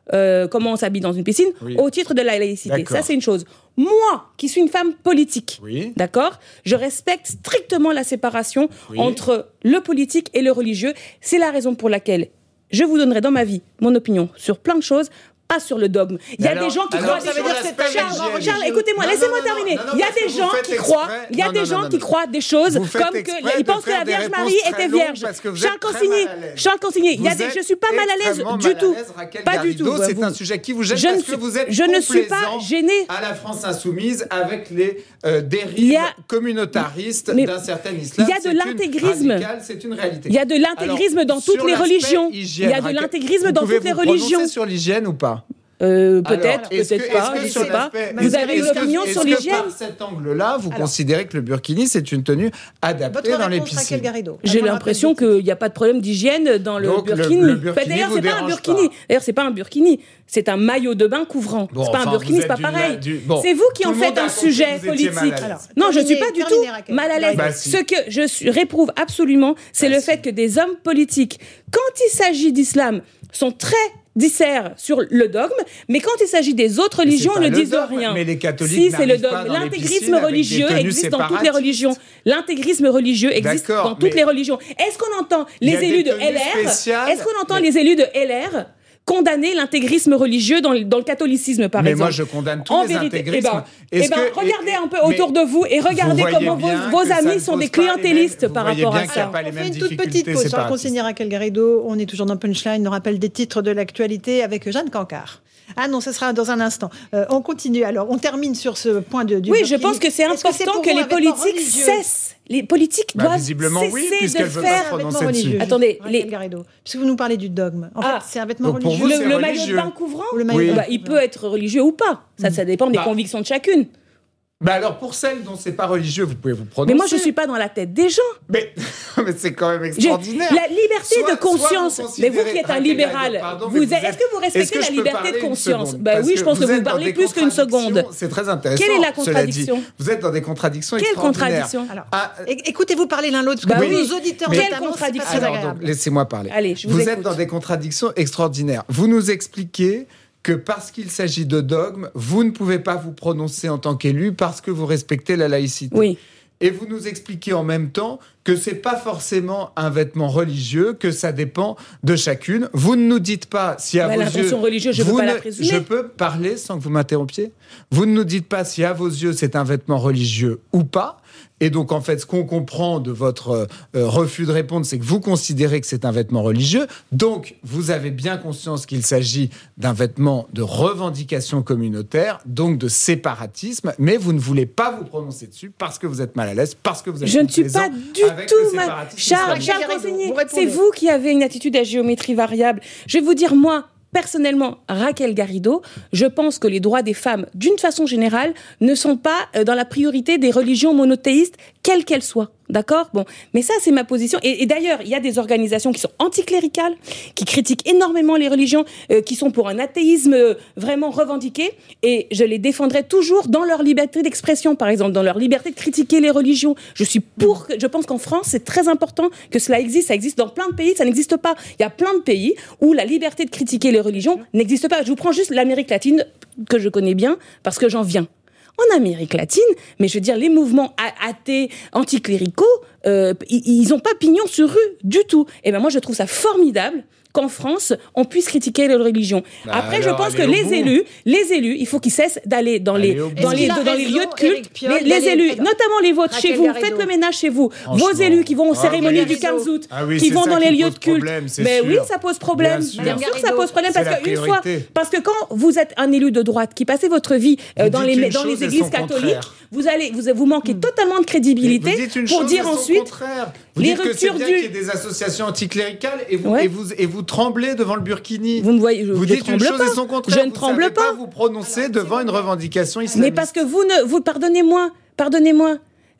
euh, comment on s'habille dans une piscine, oui. au titre de la laïcité. D'accord. Ça, c'est une chose. Moi, qui suis une femme politique, oui. d'accord, je respecte strictement la séparation oui. entre le politique et le religieux. C'est la raison pour laquelle je vous donnerai dans ma vie mon opinion sur plein de choses, pas sur le dogme. Il y a alors, des gens qui croient... Ça veut dire que c'est Charles, Charles, écoutez-moi, non, laissez-moi non, terminer. Non, non, il y a des gens qui croient, il y a des gens qui croient des choses comme que ils pensent que la Vierge Marie était vierge. Charles Consigny, Charles Consigny, il y a des, je suis pas mal à l'aise du tout, pas du tout. C'est un sujet qui vous gêne parce que vous êtes je ne suis pas gênée à la France insoumise avec les dérives communautaristes d'un certain islam. Il y a de l'intégrisme. C'est une réalité. Il y a de l'intégrisme dans toutes les religions. Il y a de l'intégrisme dans toutes les religions. Vous sur l'hygiène ou pas? Euh, peut-être, peut-être pas, je ne sais pas. Vous avez une opinion sur l'hygiène? Par cet angle-là, vous Alors, considérez que le burkini, c'est une tenue adaptée dans les piscines? J'ai l'impression qu'il n'y a pas de problème d'hygiène dans le Donc, burkini. Le, le burkini D'ailleurs, c'est pas un burkini. Pas. D'ailleurs, c'est pas un burkini. C'est un maillot de bain couvrant. Bon, c'est pas enfin, un burkini, c'est pas pareil. Du... Bon, c'est vous qui en faites un sujet politique. Alors, non, je ne suis pas du tout mal à l'aise. Bah, si. Ce que je réprouve absolument, c'est bah, le si. fait que des hommes politiques, quand il s'agit d'islam, sont très dissèrent sur le dogme, mais quand il s'agit des autres religions, ils ne disent dogme, rien. Mais les catholiques si, c'est le dogme. L'intégrisme religieux existe dans toutes les religions. L'intégrisme religieux existe D'accord, dans toutes les religions. Est-ce qu'on entend les élus de L R Est-ce qu'on entend mais... les élus de L R condamner l'intégrisme religieux dans le, dans le catholicisme, par mais exemple. Mais moi, je condamne tous en les vérité, intégrismes. Eh ben, eh ben, que, regardez un peu autour de vous et regardez comment vos, vos amis sont des clientélistes par rapport à ça. On fait une toute petite pause. Charles Consigny, Raquel Garrido, on est toujours dans Punchline, on rappelle des titres de l'actualité avec Jeanne Cancard. Ah non, ce sera dans un instant. Euh, on continue. Alors, on termine sur ce point de... Du oui, je pense que c'est important que, c'est que les politiques cessent. Les politiques bah, doivent visiblement, cesser oui, de faire... Pas se religieux. Attendez, les... Garrido, puisque vous nous parlez du dogme. En ah, fait, c'est un vêtement donc religieux. Vous, le, le religieux. maillot de bain couvrant le maillot oui. bah, Il peut être religieux ou pas. Ça, ça dépend des bah. convictions de chacune. Bah alors pour celles dont c'est pas religieux, vous pouvez vous prononcer. Mais moi je suis pas dans la tête des gens. Mais, mais c'est quand même extraordinaire. Je, la liberté soit, de conscience. Mais vous qui êtes un libéral, pardon, vous, vous êtes, est-ce que vous respectez que la liberté de conscience? Bah oui, je pense que vous parlez plus qu'une seconde. C'est très intéressant. Quelle est la contradiction? Vous êtes dans des contradictions Quelle extraordinaires. contradiction? Alors, ah, écoutez-vous parler l'un l'autre, parce que bah oui. nos auditeurs mais quelle contradiction? Laissez-moi parler. Allez, je vous Vous écoute. êtes dans des contradictions extraordinaires. Vous nous expliquez que parce qu'il s'agit de dogme, vous ne pouvez pas vous prononcer en tant qu'élu parce que vous respectez la laïcité. Oui. Et vous nous expliquez en même temps que c'est pas forcément un vêtement religieux, que ça dépend de chacune. Vous ne nous dites pas si à bah, vos yeux... L'intention religieuse, je ne peux pas la présumer. Je peux parler sans que vous m'interrompiez? Vous ne nous dites pas si à vos yeux c'est un vêtement religieux ou pas. Et donc, en fait, ce qu'on comprend de votre euh, refus de répondre, c'est que vous considérez que c'est un vêtement religieux. Donc, vous avez bien conscience qu'il s'agit d'un vêtement de revendication communautaire, donc de séparatisme, mais vous ne voulez pas vous prononcer dessus parce que vous êtes mal à l'aise, parce que vous êtes Je ne suis pas du tout mal. Charles, Charles Consigny, c'est vous qui avez une attitude à géométrie variable. Je vais vous dire, moi, personnellement, Raquel Garrido, je pense que les droits des femmes, d'une façon générale, ne sont pas dans la priorité des religions monothéistes, quelles qu'elles soient. D'accord ? Bon, mais ça, c'est ma position. Et, et d'ailleurs, il y a des organisations qui sont anticléricales, qui critiquent énormément les religions, euh, qui sont pour un athéisme euh, vraiment revendiqué. Et je les défendrai toujours dans leur liberté d'expression, par exemple, dans leur liberté de critiquer les religions. Je suis pour. Je pense qu'en France, c'est très important que cela existe. Ça existe dans plein de pays, ça n'existe pas. Il y a plein de pays où la liberté de critiquer les religions n'existe pas. Je vous prends juste l'Amérique latine, que je connais bien, parce que j'en viens. En Amérique latine, mais je veux dire, les mouvements athées, anticléricaux, euh, ils n'ont pas pignon sur rue du tout. Et ben moi, je trouve ça formidable qu'en France, on puisse critiquer les religions. Bah Après, alors, je pense que les bout. élus, les élus, il faut qu'ils cessent d'aller dans les, dans les, dans les lieux de culte. Piolle, les, les élus, notamment les vôtres chez vous, faites le ménage chez vous. Vos élus qui vont aux ah, cérémonies du quinze août, ah oui, qui vont dans les lieux de culte. Problème, mais sûr. oui, ça pose problème. Bien, Bien sûr, ça pose problème parce qu'une fois, parce que quand vous êtes un élu de droite qui passez votre vie euh, dans les dans les églises catholiques, vous allez vous vous manquez totalement de crédibilité pour dire ensuite les ruptures du. Il y a des associations anticléricales et vous et vous et vous tremblez devant le burkini. Vous me voyez, je, vous je dites une chose pas. et son contraire. Je ne vous tremble pas. pas vous prononcer devant une revendication islamiste. Mais parce que vous ne, vous pardonnez-moi, pardonnez-moi.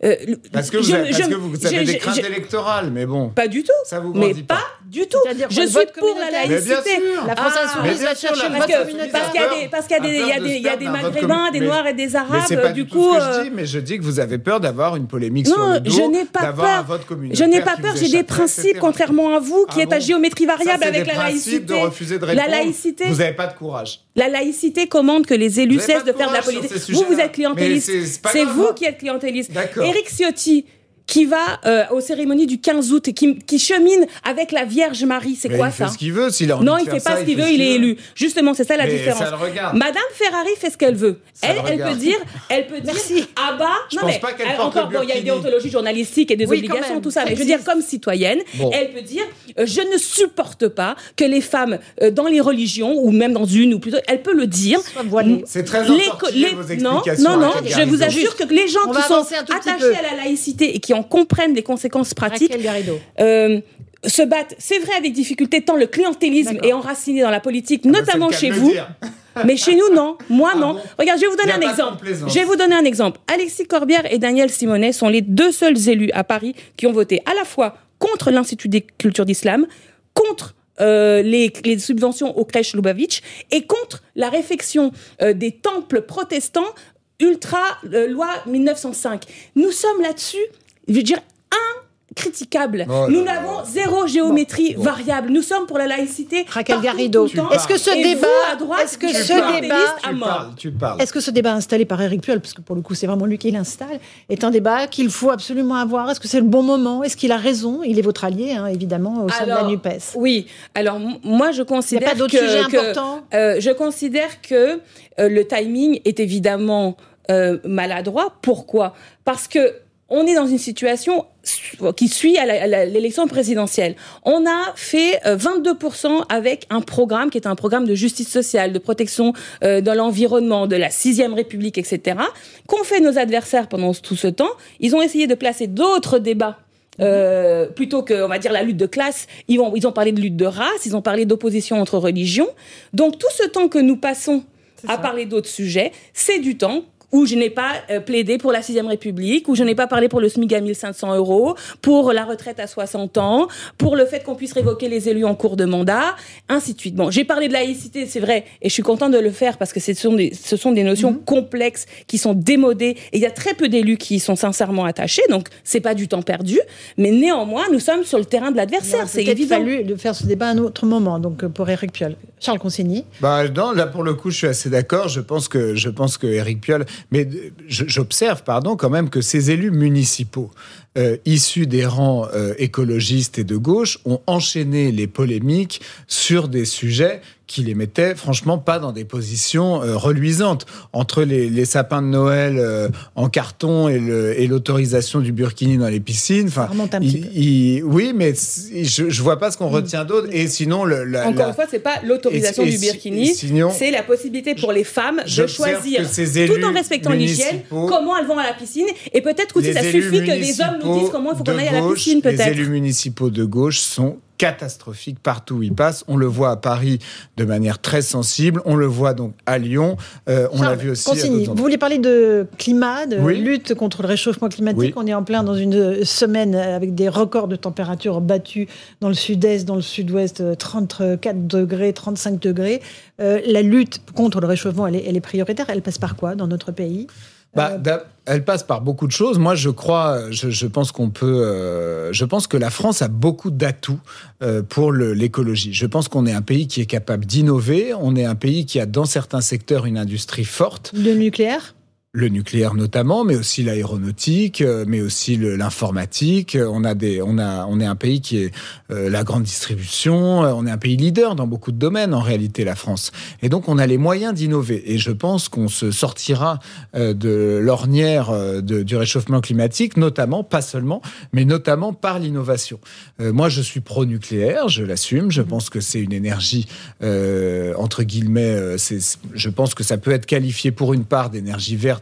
Euh, parce que vous, je, avez, parce je, que vous avez je, des craintes je, électorales, mais bon. Pas du tout. Ça vous mais pas. pas du tout. C'est-à-dire je suis pour la laïcité. Mais bien sûr. La France Ah, insoumise va chercher parce que, parce qu'il y a des, parce qu'il y a des, il y a des, il y a des Maghrébins, des Noirs et des Arabes. Mais c'est pas du du coup, tout ce que je dis, mais je dis que vous avez peur d'avoir une polémique non, sur le dos, je n'ai pas d'avoir peur. un vote communautaire. Je n'ai pas qui peur. vous J'ai des échapperait, principes, et cetera. contrairement à vous, qui Ah est à bon géométrie variable Ça, avec des la laïcité. De refuser de la répondre. laïcité. Vous n'avez pas de courage. La laïcité commande que les élus cessent de faire de la politique. Vous, vous êtes clientéliste. C'est vous qui êtes clientéliste. Éric Ciotti, qui va euh, aux cérémonies du quinze août et qui, qui chemine avec la Vierge Marie, c'est mais quoi il ça? fait ce qu'il veut, s'il a envie Non, de il faire fait pas ça, ce qu'il veut, fait il est veut. élu. Justement, c'est ça la mais différence. Ça le regarde. Madame Ferrari fait ce qu'elle veut. Ça Elle, elle peut dire, elle peut dire, ah bah, je non pense mais pas qu'elle elle, porte encore le bon, il y a une burkini. déontologie journalistique et des oui, obligations, même, tout ça. ça Mais je veux dire, existe. comme citoyenne, bon. elle peut dire, euh, je ne supporte pas que les femmes euh, dans les religions ou même dans une ou plutôt, elle peut le dire. C'est très Les, entortillé, les, vos non, explications. non, non. Raquel Je vous Garrido. assure que les gens On qui va sont avancer un tout petit attachés peu. à la laïcité et qui en comprennent les conséquences pratiques. Euh, se battent, c'est vrai, avec difficulté, tant le clientélisme est enraciné dans la politique, Ah notamment bah, c'est le cas chez de le vous. dire. Mais chez nous, non. Moi, Ah non. bon Regarde, je vais vous donner Y a un pas de exemple. complaisance. Je vais vous donner un exemple. Alexis Corbière et Daniel Simonet sont les deux seuls élus à Paris qui ont voté à la fois contre l'Institut des cultures d'islam, contre Euh, les, les subventions aux crèches Lubavitch et contre la réfection euh, des temples protestants ultra euh, loi mille neuf cent cinq. Nous sommes là-dessus, je veux dire, incriticables. Oh Nous n'avons zéro géométrie bon. variable. Nous sommes pour la laïcité. Raquel Garrido, est-ce que ce et débat, vous, à droite, est-ce que vous ce êtes débat, à Tu mort. parles, tu parles. est-ce que ce débat installé par Éric Piolle, parce que pour le coup c'est vraiment lui qui l'installe, est un débat qu'il faut absolument avoir? Est-ce que c'est le bon moment? Est-ce qu'il a raison? Il est votre allié, hein, évidemment, au sein Alors, de la NUPES. Oui. Alors m- moi je considère Il y a pas d'autres que, sujets que, importants euh, je considère que euh, le timing est évidemment euh, maladroit. Pourquoi? Parce que on est dans une situation qui suit à, la, à la, l'élection présidentielle. On a fait euh, vingt-deux pour cent avec un programme qui est un programme de justice sociale, de protection euh, de l'environnement, de la sixième République, et cetera, qu'ont fait nos adversaires pendant tout ce temps. Ils ont essayé de placer d'autres débats Euh, plutôt que, on va dire, la lutte de classe. Ils ont, ils ont parlé de lutte de race, ils ont parlé d'opposition entre religions. Donc tout ce temps que nous passons à parler d'autres sujets, c'est du temps où je n'ai pas euh, plaidé pour la sixième République, où je n'ai pas parlé pour le SMIC à mille cinq cents euros, pour la retraite à soixante ans, pour le fait qu'on puisse révoquer les élus en cours de mandat, ainsi de suite. Bon, j'ai parlé de laïcité, c'est vrai, et je suis contente de le faire parce que ce sont des, ce sont des notions mmh. complexes qui sont démodées, et il y a très peu d'élus qui y sont sincèrement attachés, donc c'est pas du temps perdu, mais néanmoins, nous sommes sur le terrain de l'adversaire, c'est évident. Il a fallu de faire ce débat à un autre moment, donc pour Éric Piolle. Charles Consigny. Bah, non, là, pour le coup, je suis assez d'accord. Je pense que, je pense que Éric Piolle, mais j'observe, pardon, quand même que ces élus municipaux, euh, issus des rangs euh, écologistes et de gauche, ont enchaîné les polémiques sur des sujets qui les mettaient franchement pas dans des positions euh, reluisantes. Entre les, les sapins de Noël euh, en carton et, le, et l'autorisation du burkini dans les piscines. Ça remonte un petit peu. Il, oui, mais je, je vois pas ce qu'on mmh. retient d'autre. Et sinon, le, la, encore la... une fois, c'est pas l'autorisation et, et, du burkini, sinon, c'est la possibilité pour les femmes de choisir, tout en respectant l'hygiène, comment elles vont à la piscine. Et peut-être aussi ça suffit que des hommes nous disent comment il faut qu'on aille à la piscine, peut-être. Les élus municipaux de gauche sont catastrophique partout où il passe. On le voit à Paris de manière très sensible. On le voit donc à Lyon. Euh, on l'a vu aussi Consigny, à vous voulez parler de climat, de oui. lutte contre le réchauffement climatique. Oui. On est en plein dans une semaine avec des records de température battus dans le sud-est, dans le sud-ouest, trente-quatre degrés, trente-cinq degrés. Euh, la lutte contre le réchauffement, elle est, elle est prioritaire. Elle passe par quoi dans notre pays ? Bah, elle passe par beaucoup de choses. Moi, je crois, je, je pense qu'on peut, euh, je pense que la France a beaucoup d'atouts euh, pour le, l'écologie. Je pense qu'on est un pays qui est capable d'innover. On est un pays qui a, dans certains secteurs, une industrie forte. Le nucléaire ? Le nucléaire notamment, mais aussi l'aéronautique, mais aussi le, l'informatique. On a des, on a, on est un pays qui est euh, la grande distribution. On est un pays leader dans beaucoup de domaines en réalité, la France. Et donc on a les moyens d'innover. Et je pense qu'on se sortira euh, de l'ornière euh, de, du réchauffement climatique, notamment, pas seulement, mais notamment par l'innovation. Euh, moi, je suis pro-nucléaire, je l'assume. Je pense que c'est une énergie euh, entre guillemets. Euh, c'est, je pense que ça peut être qualifié pour une part d'énergie verte.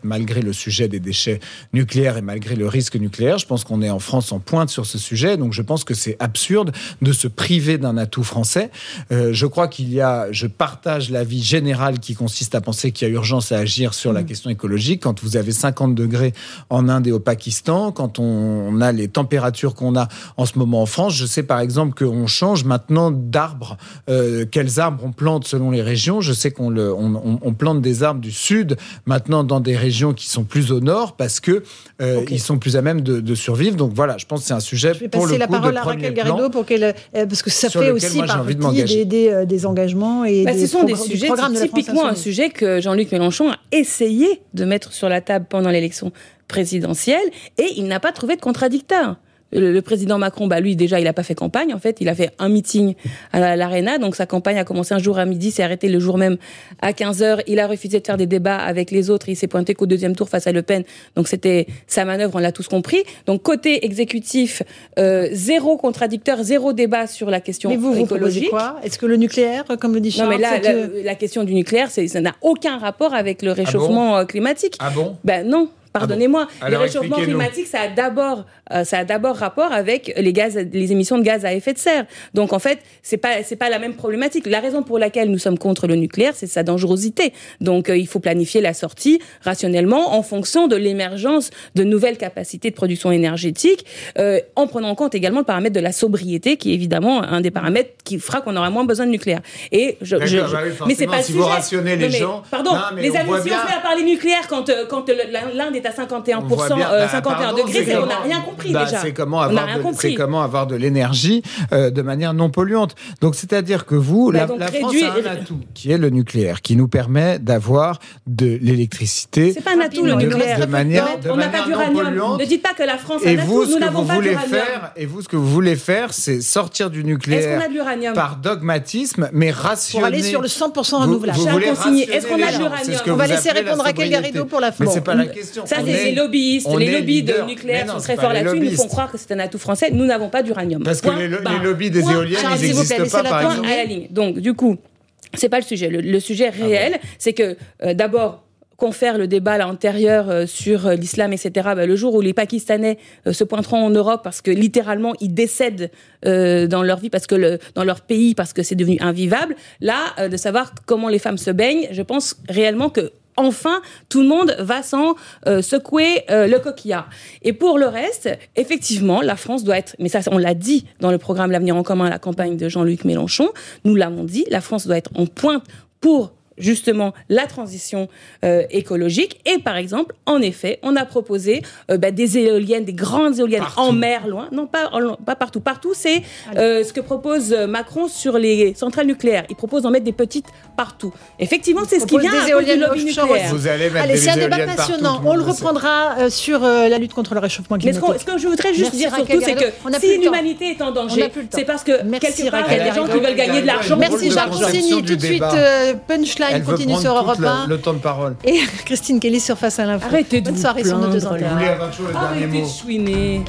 ouverte malgré le sujet des déchets nucléaires et malgré le risque nucléaire. Je pense qu'on est en France en pointe sur ce sujet, donc je pense que c'est absurde de se priver d'un atout français. Euh, je crois qu'il y a, je partage l'avis général qui consiste à penser qu'il y a urgence à agir sur la question écologique. Quand vous avez cinquante degrés en Inde et au Pakistan, quand on, on a les températures qu'on a en ce moment en France, je sais par exemple qu'on change maintenant d'arbres, euh, quels arbres on plante selon les régions. Je sais qu'on le, on, on, on plante des arbres du sud maintenant dans des régions qui sont plus au nord parce que euh, okay. ils sont plus à même de, de survivre. Donc voilà, je pense que c'est un sujet je vais pour passer le la coup parole de à premier Raquel Garrido pour qu'elle, euh, parce que ça sur fait aussi moi, partie des, des, des engagements et bah, des ce sont progr- des sujets, programmes c'est de la France typiquement un insoumise. sujet que Jean-Luc Mélenchon a essayé de mettre sur la table pendant l'élection présidentielle et il n'a pas trouvé de contradicteur. Le, le président Macron, bah lui déjà, il n'a pas fait campagne. En fait, il a fait un meeting à l'Arena. Donc sa campagne a commencé un jour à midi, s'est arrêtée le jour même à quinze heures. Il a refusé de faire des débats avec les autres. Il s'est pointé qu'au deuxième tour face à Le Pen. Donc c'était sa manœuvre, on l'a tous compris. Donc côté exécutif, euh, zéro contradicteur, zéro débat sur la question mais vous, vous écologique. Quoi Est-ce que le nucléaire, comme le dit Charles, non, mais là, la, que... la question du nucléaire, c'est, ça n'a aucun rapport avec le réchauffement ah bon climatique. Ah bon Ben non. Pardonnez-moi, ah bon le réchauffement climatique, ça a d'abord, euh, ça a d'abord rapport avec les gaz, les émissions de gaz à effet de serre. Donc en fait, c'est pas, c'est pas la même problématique. La raison pour laquelle nous sommes contre le nucléaire, c'est sa dangerosité. Donc euh, il faut planifier la sortie rationnellement en fonction de l'émergence de nouvelles capacités de production énergétique, euh, en prenant en compte également le paramètre de la sobriété, qui est évidemment un des paramètres qui fera qu'on aura moins besoin de nucléaire. Et je, je, je... Bah oui, mais c'est pas si le vous sujet. rationnez les non, mais, gens, pardon, non, mais les on amis, voit si bien... on se met à parler nucléaire quand euh, quand l'Inde est à cinquante et un pour cent, bien, euh, bah, cinquante et un pardon, degrés, c'est comment, qu'on n'a rien compris bah, déjà. C'est comment, on avoir rien de, compris. c'est comment avoir de l'énergie euh, de manière non polluante. Donc c'est-à-dire que vous, bah, la, la France réduit... a un atout qui est le nucléaire, qui nous permet d'avoir de l'électricité. C'est pas un atout le nucléaire. De manière, non, de on n'a pas d'uranium. Ne dites pas que la France a un atout, nous n'avons pas d'uranium. Et vous, ce que vous voulez faire, c'est sortir du nucléaire Est-ce qu'on a de l'uranium par dogmatisme, mais rationner... Pour aller sur le cent pour cent renouvelable. Vous, vous voulez Est-ce qu'on a de l'uranium On va laisser répondre Raquel Garrido pour la France. Mais c'est pas la question. Ça, c'est les lobbyistes. Les lobbies de nucléaire sont très forts là-dessus. Ils nous font croire que c'est un atout français. Nous n'avons pas d'uranium. Parce que les, les lobbies des Point. éoliennes, Charles, ils n'existent pas, par exemple. À la ligne. Donc, du coup, c'est pas le sujet. Le, le sujet réel, ah bon. c'est que euh, d'abord, confère le débat à l'intérieur euh, sur euh, l'islam, et cetera. Bah, le jour où les Pakistanais euh, se pointeront en Europe parce que littéralement ils décèdent euh, dans leur vie, parce que le, dans leur pays, parce que c'est devenu invivable. Là, euh, de savoir comment les femmes se baignent, je pense réellement que enfin, tout le monde va s'en euh, secouer euh, le coquillard. Et pour le reste, effectivement, la France doit être, mais ça on l'a dit dans le programme L'Avenir en commun, la campagne de Jean-Luc Mélenchon, nous l'avons dit, la France doit être en pointe pour justement la transition euh, écologique. Et par exemple, en effet, on a proposé euh, bah, des éoliennes, des grandes éoliennes partout. En mer, loin. Non, pas, en, pas partout. Partout, c'est euh, ce que propose Macron sur les centrales nucléaires. Il propose d'en mettre des petites partout. Effectivement, c'est ce qui vient à cause du lobby nucléaire. Vous allez mettre Allez, des c'est un débat éoliennes passionnant. Partout, on le reprendra euh, sur euh, la lutte contre le réchauffement climatique. Mais ce, ce que je voudrais juste Merci dire Raquel surtout, Garrido. c'est que si l'humanité est en danger, c'est parce que Merci quelque part, il Raquel y a des gens Garrido. qui veulent gagner de l'argent. Merci Jacques Rossini. Tout de suite, euh, Punchline continue sur Europe un. Le temps de parole. Et Christine Kelly sur Face à l'info. Arrêtez de Bonne vous soirée sur nos deux plaindre, antennes. Vous voulez avant tout le dernier Arrêtez mot. de chouiner.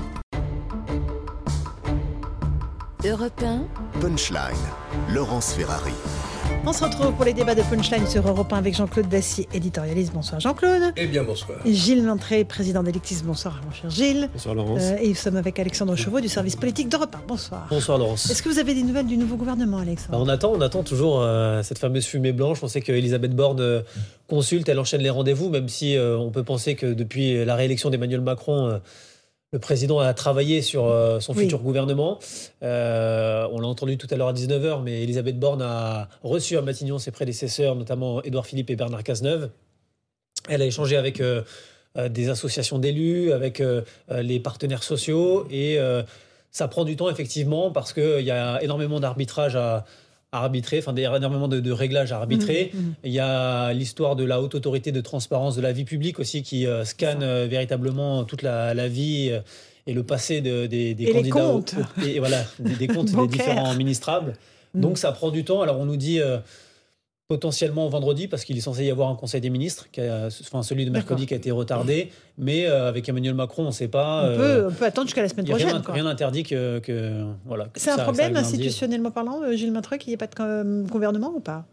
Europe un. Punchline. Laurence Ferrari. On se retrouve pour les débats de Punchline sur Europe un avec Jean-Claude Dacier, éditorialiste. Bonsoir Jean-Claude. Eh bien bonsoir. Gilles Lantré, président d'Electis. Bonsoir mon cher Gilles. Bonsoir Laurence. Euh, et nous sommes avec Alexandre Chauveau du service politique d'Europe un. Bonsoir. Bonsoir Laurence. Est-ce que vous avez des nouvelles du nouveau gouvernement, Alexandre ? Bah, on attend, on attend toujours euh, cette fameuse fumée blanche. On sait qu'Elisabeth Borne euh, consulte, elle enchaîne les rendez-vous, même si euh, on peut penser que depuis la réélection d'Emmanuel Macron, euh, le président a travaillé sur euh, son Oui. futur gouvernement. Euh, on l'a entendu tout à l'heure à dix-neuf heures, mais Elisabeth Borne a reçu à Matignon ses prédécesseurs, notamment Édouard Philippe et Bernard Cazeneuve. Elle a échangé avec euh, euh, des associations d'élus, avec euh, euh, les partenaires sociaux, et euh, ça prend du temps effectivement parce qu'il y a énormément d'arbitrage à, à arbitrer, enfin il y a énormément de, de réglages à arbitrer. Mmh, mmh. Il y a l'histoire de la Haute Autorité de Transparence de la Vie Publique aussi qui euh, scanne euh, véritablement toute la, la vie euh, et le passé de, des, des Et les candidats. comptes. Au, et voilà, des, des comptes des Bancaires. différents ministrables. Mmh. Donc ça prend du temps. Alors on nous dit euh, potentiellement vendredi, parce qu'il est censé y avoir un Conseil des ministres, qui a, enfin celui de mercredi qui a été retardé, mais euh, avec Emmanuel Macron, on ne sait pas. On, euh, peut, on peut attendre jusqu'à la semaine y a prochaine. Rien, quoi. rien n'interdit que, que voilà. que C'est un ça- problème ça arrive lundi. institutionnellement parlant, euh, Gilles Maintreux, qu'il n'y ait pas de euh, gouvernement ou pas ?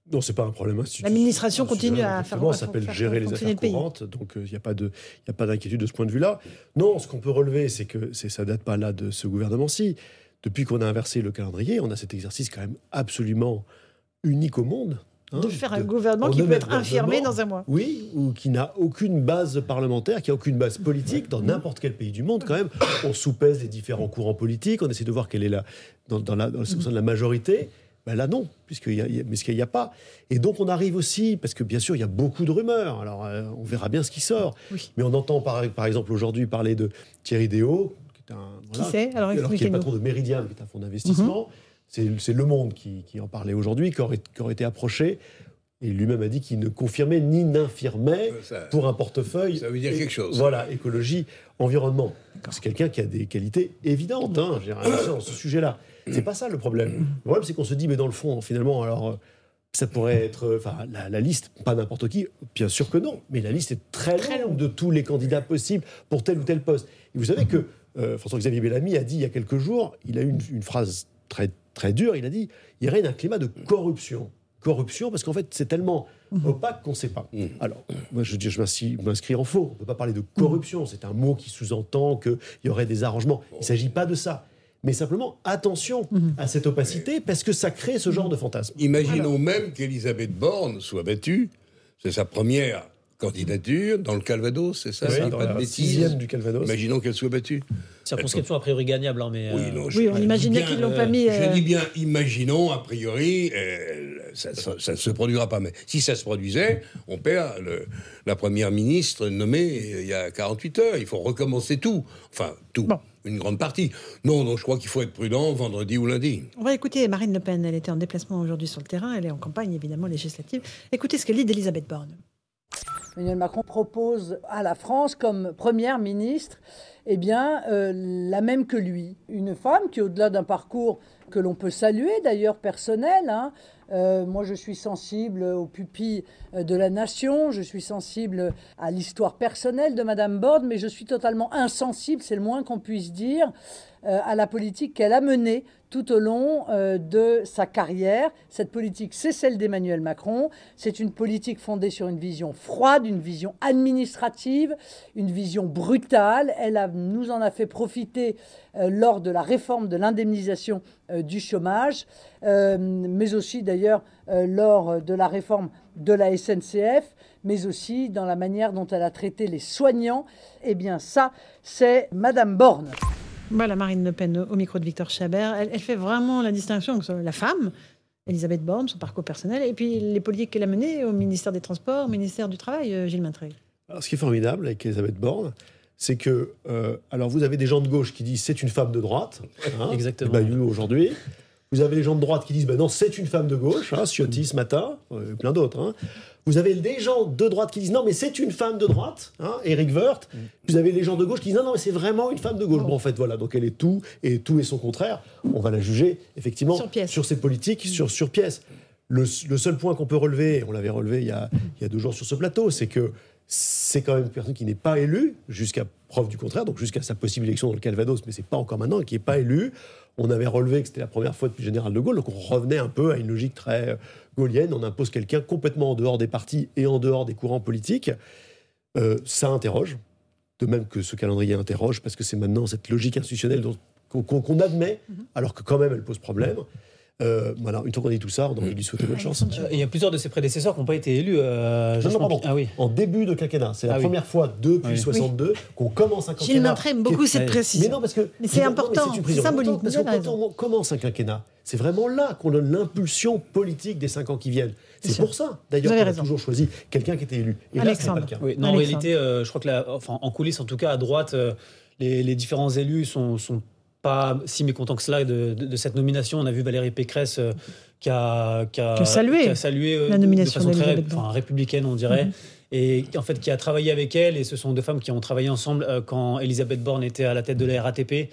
Non, c'est pas un problème institutionnel. L'administration continue à faire. Ça s'appelle gérer les affaires courantes, donc il euh, n'y a pas de, il y a pas d'inquiétude de ce point de vue-là. Non, ce qu'on peut relever, c'est que c'est, ça date pas là de ce gouvernement-ci. Depuis qu'on a inversé le calendrier, on a cet exercice quand même absolument unique au monde. Hein, de faire un de, gouvernement qui peut être infirmé dans un mois. Oui, ou qui n'a aucune base parlementaire, qui n'a aucune base politique. Dans n'importe quel pays du monde, quand même, on soupèse les différents courants politiques, on essaie de voir quelle est la, dans, dans la, dans le sens de la majorité. Ben là, non, puisqu'il y a, mais ce qu'il n'y a pas. Et donc, on arrive aussi, parce que bien sûr, il y a beaucoup de rumeurs. Alors, euh, on verra bien ce qui sort. Oui. Mais on entend, par, par exemple, aujourd'hui parler de Thierry Déaut, qui est un. Voilà, qui c'est alors, alors qui est le patron de Meridiam, qui est un fonds d'investissement. Mm-hmm. C'est, c'est Le Monde qui, qui en parlait aujourd'hui, qui aurait, qui aurait été approché. Et lui-même a dit qu'il ne confirmait ni n'infirmait ça, pour un portefeuille. Ça veut dire quelque chose. Voilà, écologie, environnement. C'est quelqu'un qui a des qualités évidentes, hein, j'ai rien à dire sur ce sujet-là. C'est pas ça le problème. Le problème, c'est qu'on se dit, mais dans le fond, finalement, alors, ça pourrait être. Enfin, la, la liste, pas n'importe qui, bien sûr que non, mais la liste est très, très longue de tous les candidats possibles pour tel ou tel poste. Et vous savez que euh, François-Xavier Bellamy a dit il y a quelques jours, il a eu une, une phrase très, très dure, il a dit il y aurait un climat de corruption. Corruption, parce qu'en fait, c'est tellement opaque qu'on ne sait pas. Mmh. Alors, moi, je veux dire, je m'inscris, m'inscris en faux. On ne peut pas parler de corruption. C'est un mot qui sous-entend qu'il y aurait des arrangements. Il ne s'agit pas de ça. Mais simplement, attention mmh. à cette opacité, parce que ça crée ce genre de fantasme. Imaginons Alors. même qu'Elisabeth Borne soit battue. C'est sa première candidature dans le Calvados, c'est ça, oui, c'est dans pas la de bêtises. Sixième du Calvados. Imaginons qu'elle soit battue. Circonscription a priori gagnable, hein, mais... Oui, euh... non, oui on imaginait bien, qu'ils l'ont euh, pas mis... Euh... Je dis bien, imaginons, a priori, euh, ça, ça, ça ne se produira pas. Mais si ça se produisait, on perd le, la première ministre nommée euh, il y a quarante-huit heures. Il faut recommencer tout. Enfin, tout. Bon. Une grande partie. Non, non, je crois qu'il faut être prudent vendredi ou lundi. On va écouter Marine Le Pen. Elle était en déplacement aujourd'hui sur le terrain. Elle est en campagne, évidemment, législative. Écoutez ce qu'elle dit d'Elisabeth Borne. Emmanuel Macron propose à la France comme première ministre eh bien, euh, la même que lui. Une femme qui, au-delà d'un parcours que l'on peut saluer, d'ailleurs personnel, hein, euh, moi je suis sensible aux pupilles de la nation, je suis sensible à l'histoire personnelle de Madame Borne, mais je suis totalement insensible, c'est le moins qu'on puisse dire, euh, à la politique qu'elle a menée tout au long euh, de sa carrière. Cette politique, c'est celle d'Emmanuel Macron. C'est une politique fondée sur une vision froide, une vision administrative, une vision brutale. Elle a, nous en a fait profiter euh, lors de la réforme de l'indemnisation euh, du chômage, euh, mais aussi d'ailleurs euh, lors de la réforme de la S N C F, mais aussi dans la manière dont elle a traité les soignants. Eh bien ça, c'est Madame Borne. Voilà, Marine Le Pen au micro de Victor Chabert. Elle, elle fait vraiment la distinction entre la femme, Elisabeth Borne, son parcours personnel, et puis les politiques qu'elle a menées au ministère des Transports, au ministère du Travail, Gilles Maintrey. Alors, ce qui est formidable avec Elisabeth Borne, c'est que, euh, alors vous avez des gens de gauche qui disent c'est une femme de droite, hein, exactement. Bah, aujourd'hui. Vous avez les gens de droite qui disent ben non, c'est une femme de gauche, hein, Ciotti ce matin, euh, plein d'autres. Hein. Vous avez des gens de droite qui disent non, mais c'est une femme de droite, hein, Éric Woerth. Mm. Vous avez les gens de gauche qui disent non, non, mais c'est vraiment une femme de gauche. Bon, en fait, voilà, donc elle est tout, et tout est son contraire. On va la juger, effectivement, sur, sur ses politiques, mm. sur, sur pièce. Le, le seul point qu'on peut relever, on l'avait relevé il y, a, il y a deux jours sur ce plateau, c'est que c'est quand même une personne qui n'est pas élue, jusqu'à preuve du contraire, donc jusqu'à sa possible élection dans le Calvados, mais c'est pas encore maintenant, qui n'est pas élue. On avait relevé que c'était la première fois depuis le général de Gaulle, donc on revenait un peu à une logique très gaulienne. On impose quelqu'un complètement en dehors des partis et en dehors des courants politiques. Euh, ça interroge, de même que ce calendrier interroge, parce que c'est maintenant cette logique institutionnelle dont, qu'on, qu'on admet, alors que quand même elle pose problème. Euh, voilà, une fois qu'on dit tout ça, on a envie de lui souhaiter bonne chance. Il y a plusieurs de ses prédécesseurs qui n'ont pas été élus. Euh, non, non, pardon. Ah, oui. En début de quinquennat. C'est la ah, première oui. fois depuis oui. soixante-deux oui. qu'on commence un quinquennat. Gilles Maintrey aime beaucoup cette précision. Mais non, parce que. Mais c'est important, non, mais c'est, c'est symbolique. Parce que quand on commence un quinquennat, c'est vraiment là qu'on donne l'impulsion politique des cinq ans qui viennent. C'est Bien pour sûr. ça, d'ailleurs, qu'on raison. a toujours choisi quelqu'un qui était élu. Et Alexandre. là, c'est pas le cas. Oui, non, en réalité, euh, je crois que, la, enfin, en coulisses, en tout cas, à droite, euh, les, les différents élus sont. sont pas si mécontent que cela de, de, de cette nomination. On a vu Valérie Pécresse euh, qui, a, qui, a, qui a salué, qui a salué euh, la nomination de façon très enfin, républicaine, on dirait, mm-hmm. et en fait qui a travaillé avec elle. Et ce sont deux femmes qui ont travaillé ensemble euh, quand Elisabeth Borne était à la tête de la R A T P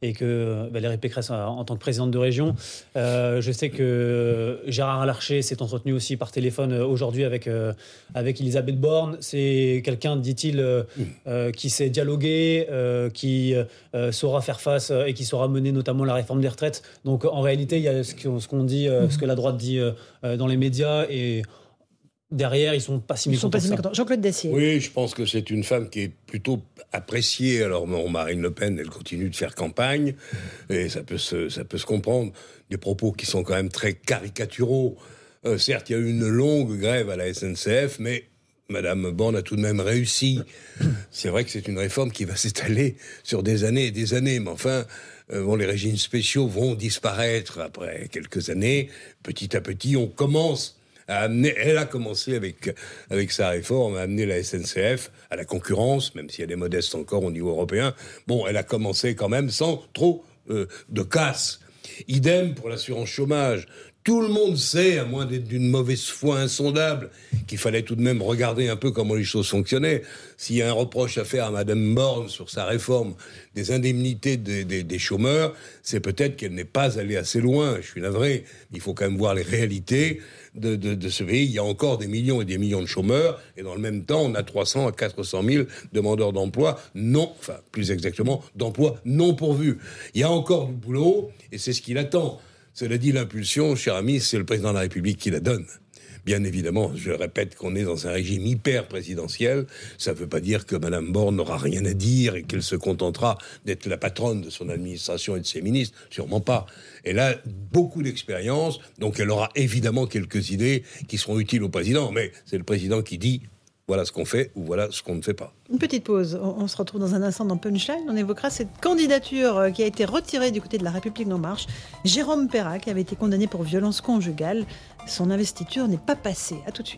et que Valérie Pécresse en tant que présidente de région. Euh, je sais que Gérard Larcher s'est entretenu aussi par téléphone aujourd'hui avec, euh, avec Elisabeth Borne. C'est quelqu'un, dit-il, euh, euh, qui sait dialoguer, euh, qui euh, saura faire face euh, et qui saura mener notamment la réforme des retraites. Donc en réalité, il y a ce qu'on, ce qu'on dit, euh, ce que la droite dit euh, dans les médias et derrière, ils sont pas si mécontents. Si Jean-Claude Dacier. Oui, je pense que c'est une femme qui est plutôt appréciée. Alors, bon, Marine Le Pen, elle continue de faire campagne, et ça peut se, ça peut se comprendre. Des propos qui sont quand même très caricaturaux. Euh, certes, il y a eu une longue grève à la S N C F, mais Madame Borne a tout de même réussi. C'est vrai que c'est une réforme qui va s'étaler sur des années et des années, mais enfin, euh, bon, les régimes spéciaux vont disparaître après quelques années. Petit à petit, on commence à amener, elle a commencé avec, avec sa réforme, à amener la S N C F à la concurrence, même si elle est modeste encore au niveau européen. Bon, elle a commencé quand même sans trop euh, de casse. Idem pour l'assurance chômage. Tout le monde sait, à moins d'être d'une mauvaise foi insondable, qu'il fallait tout de même regarder un peu comment les choses fonctionnaient. S'il y a un reproche à faire à Madame Borne sur sa réforme des indemnités des, des, des chômeurs, c'est peut-être qu'elle n'est pas allée assez loin. Je suis navré. Il faut quand même voir les réalités de, de, de ce pays. Il y a encore des millions et des millions de chômeurs, et dans le même temps, on a trois cents à quatre cent mille demandeurs d'emploi non, enfin, plus exactement, d'emploi non pourvus. Il y a encore du boulot, et c'est ce qu'il attend. Cela dit, l'impulsion, cher ami, c'est le président de la République qui la donne. Bien évidemment, je répète qu'on est dans un régime hyper présidentiel. Ça ne veut pas dire que Mme Borne n'aura rien à dire et qu'elle se contentera d'être la patronne de son administration et de ses ministres. Sûrement pas. Elle a beaucoup d'expérience, donc elle aura évidemment quelques idées qui seront utiles au président. Mais c'est le président qui dit voilà ce qu'on fait ou voilà ce qu'on ne fait pas. Une petite pause. On se retrouve dans un instant dans Punchline. On évoquera cette candidature qui a été retirée du côté de La République En Marche. Jérôme Perra, qui avait été condamné pour violence conjugale. Son investiture n'est pas passée. À tout de suite.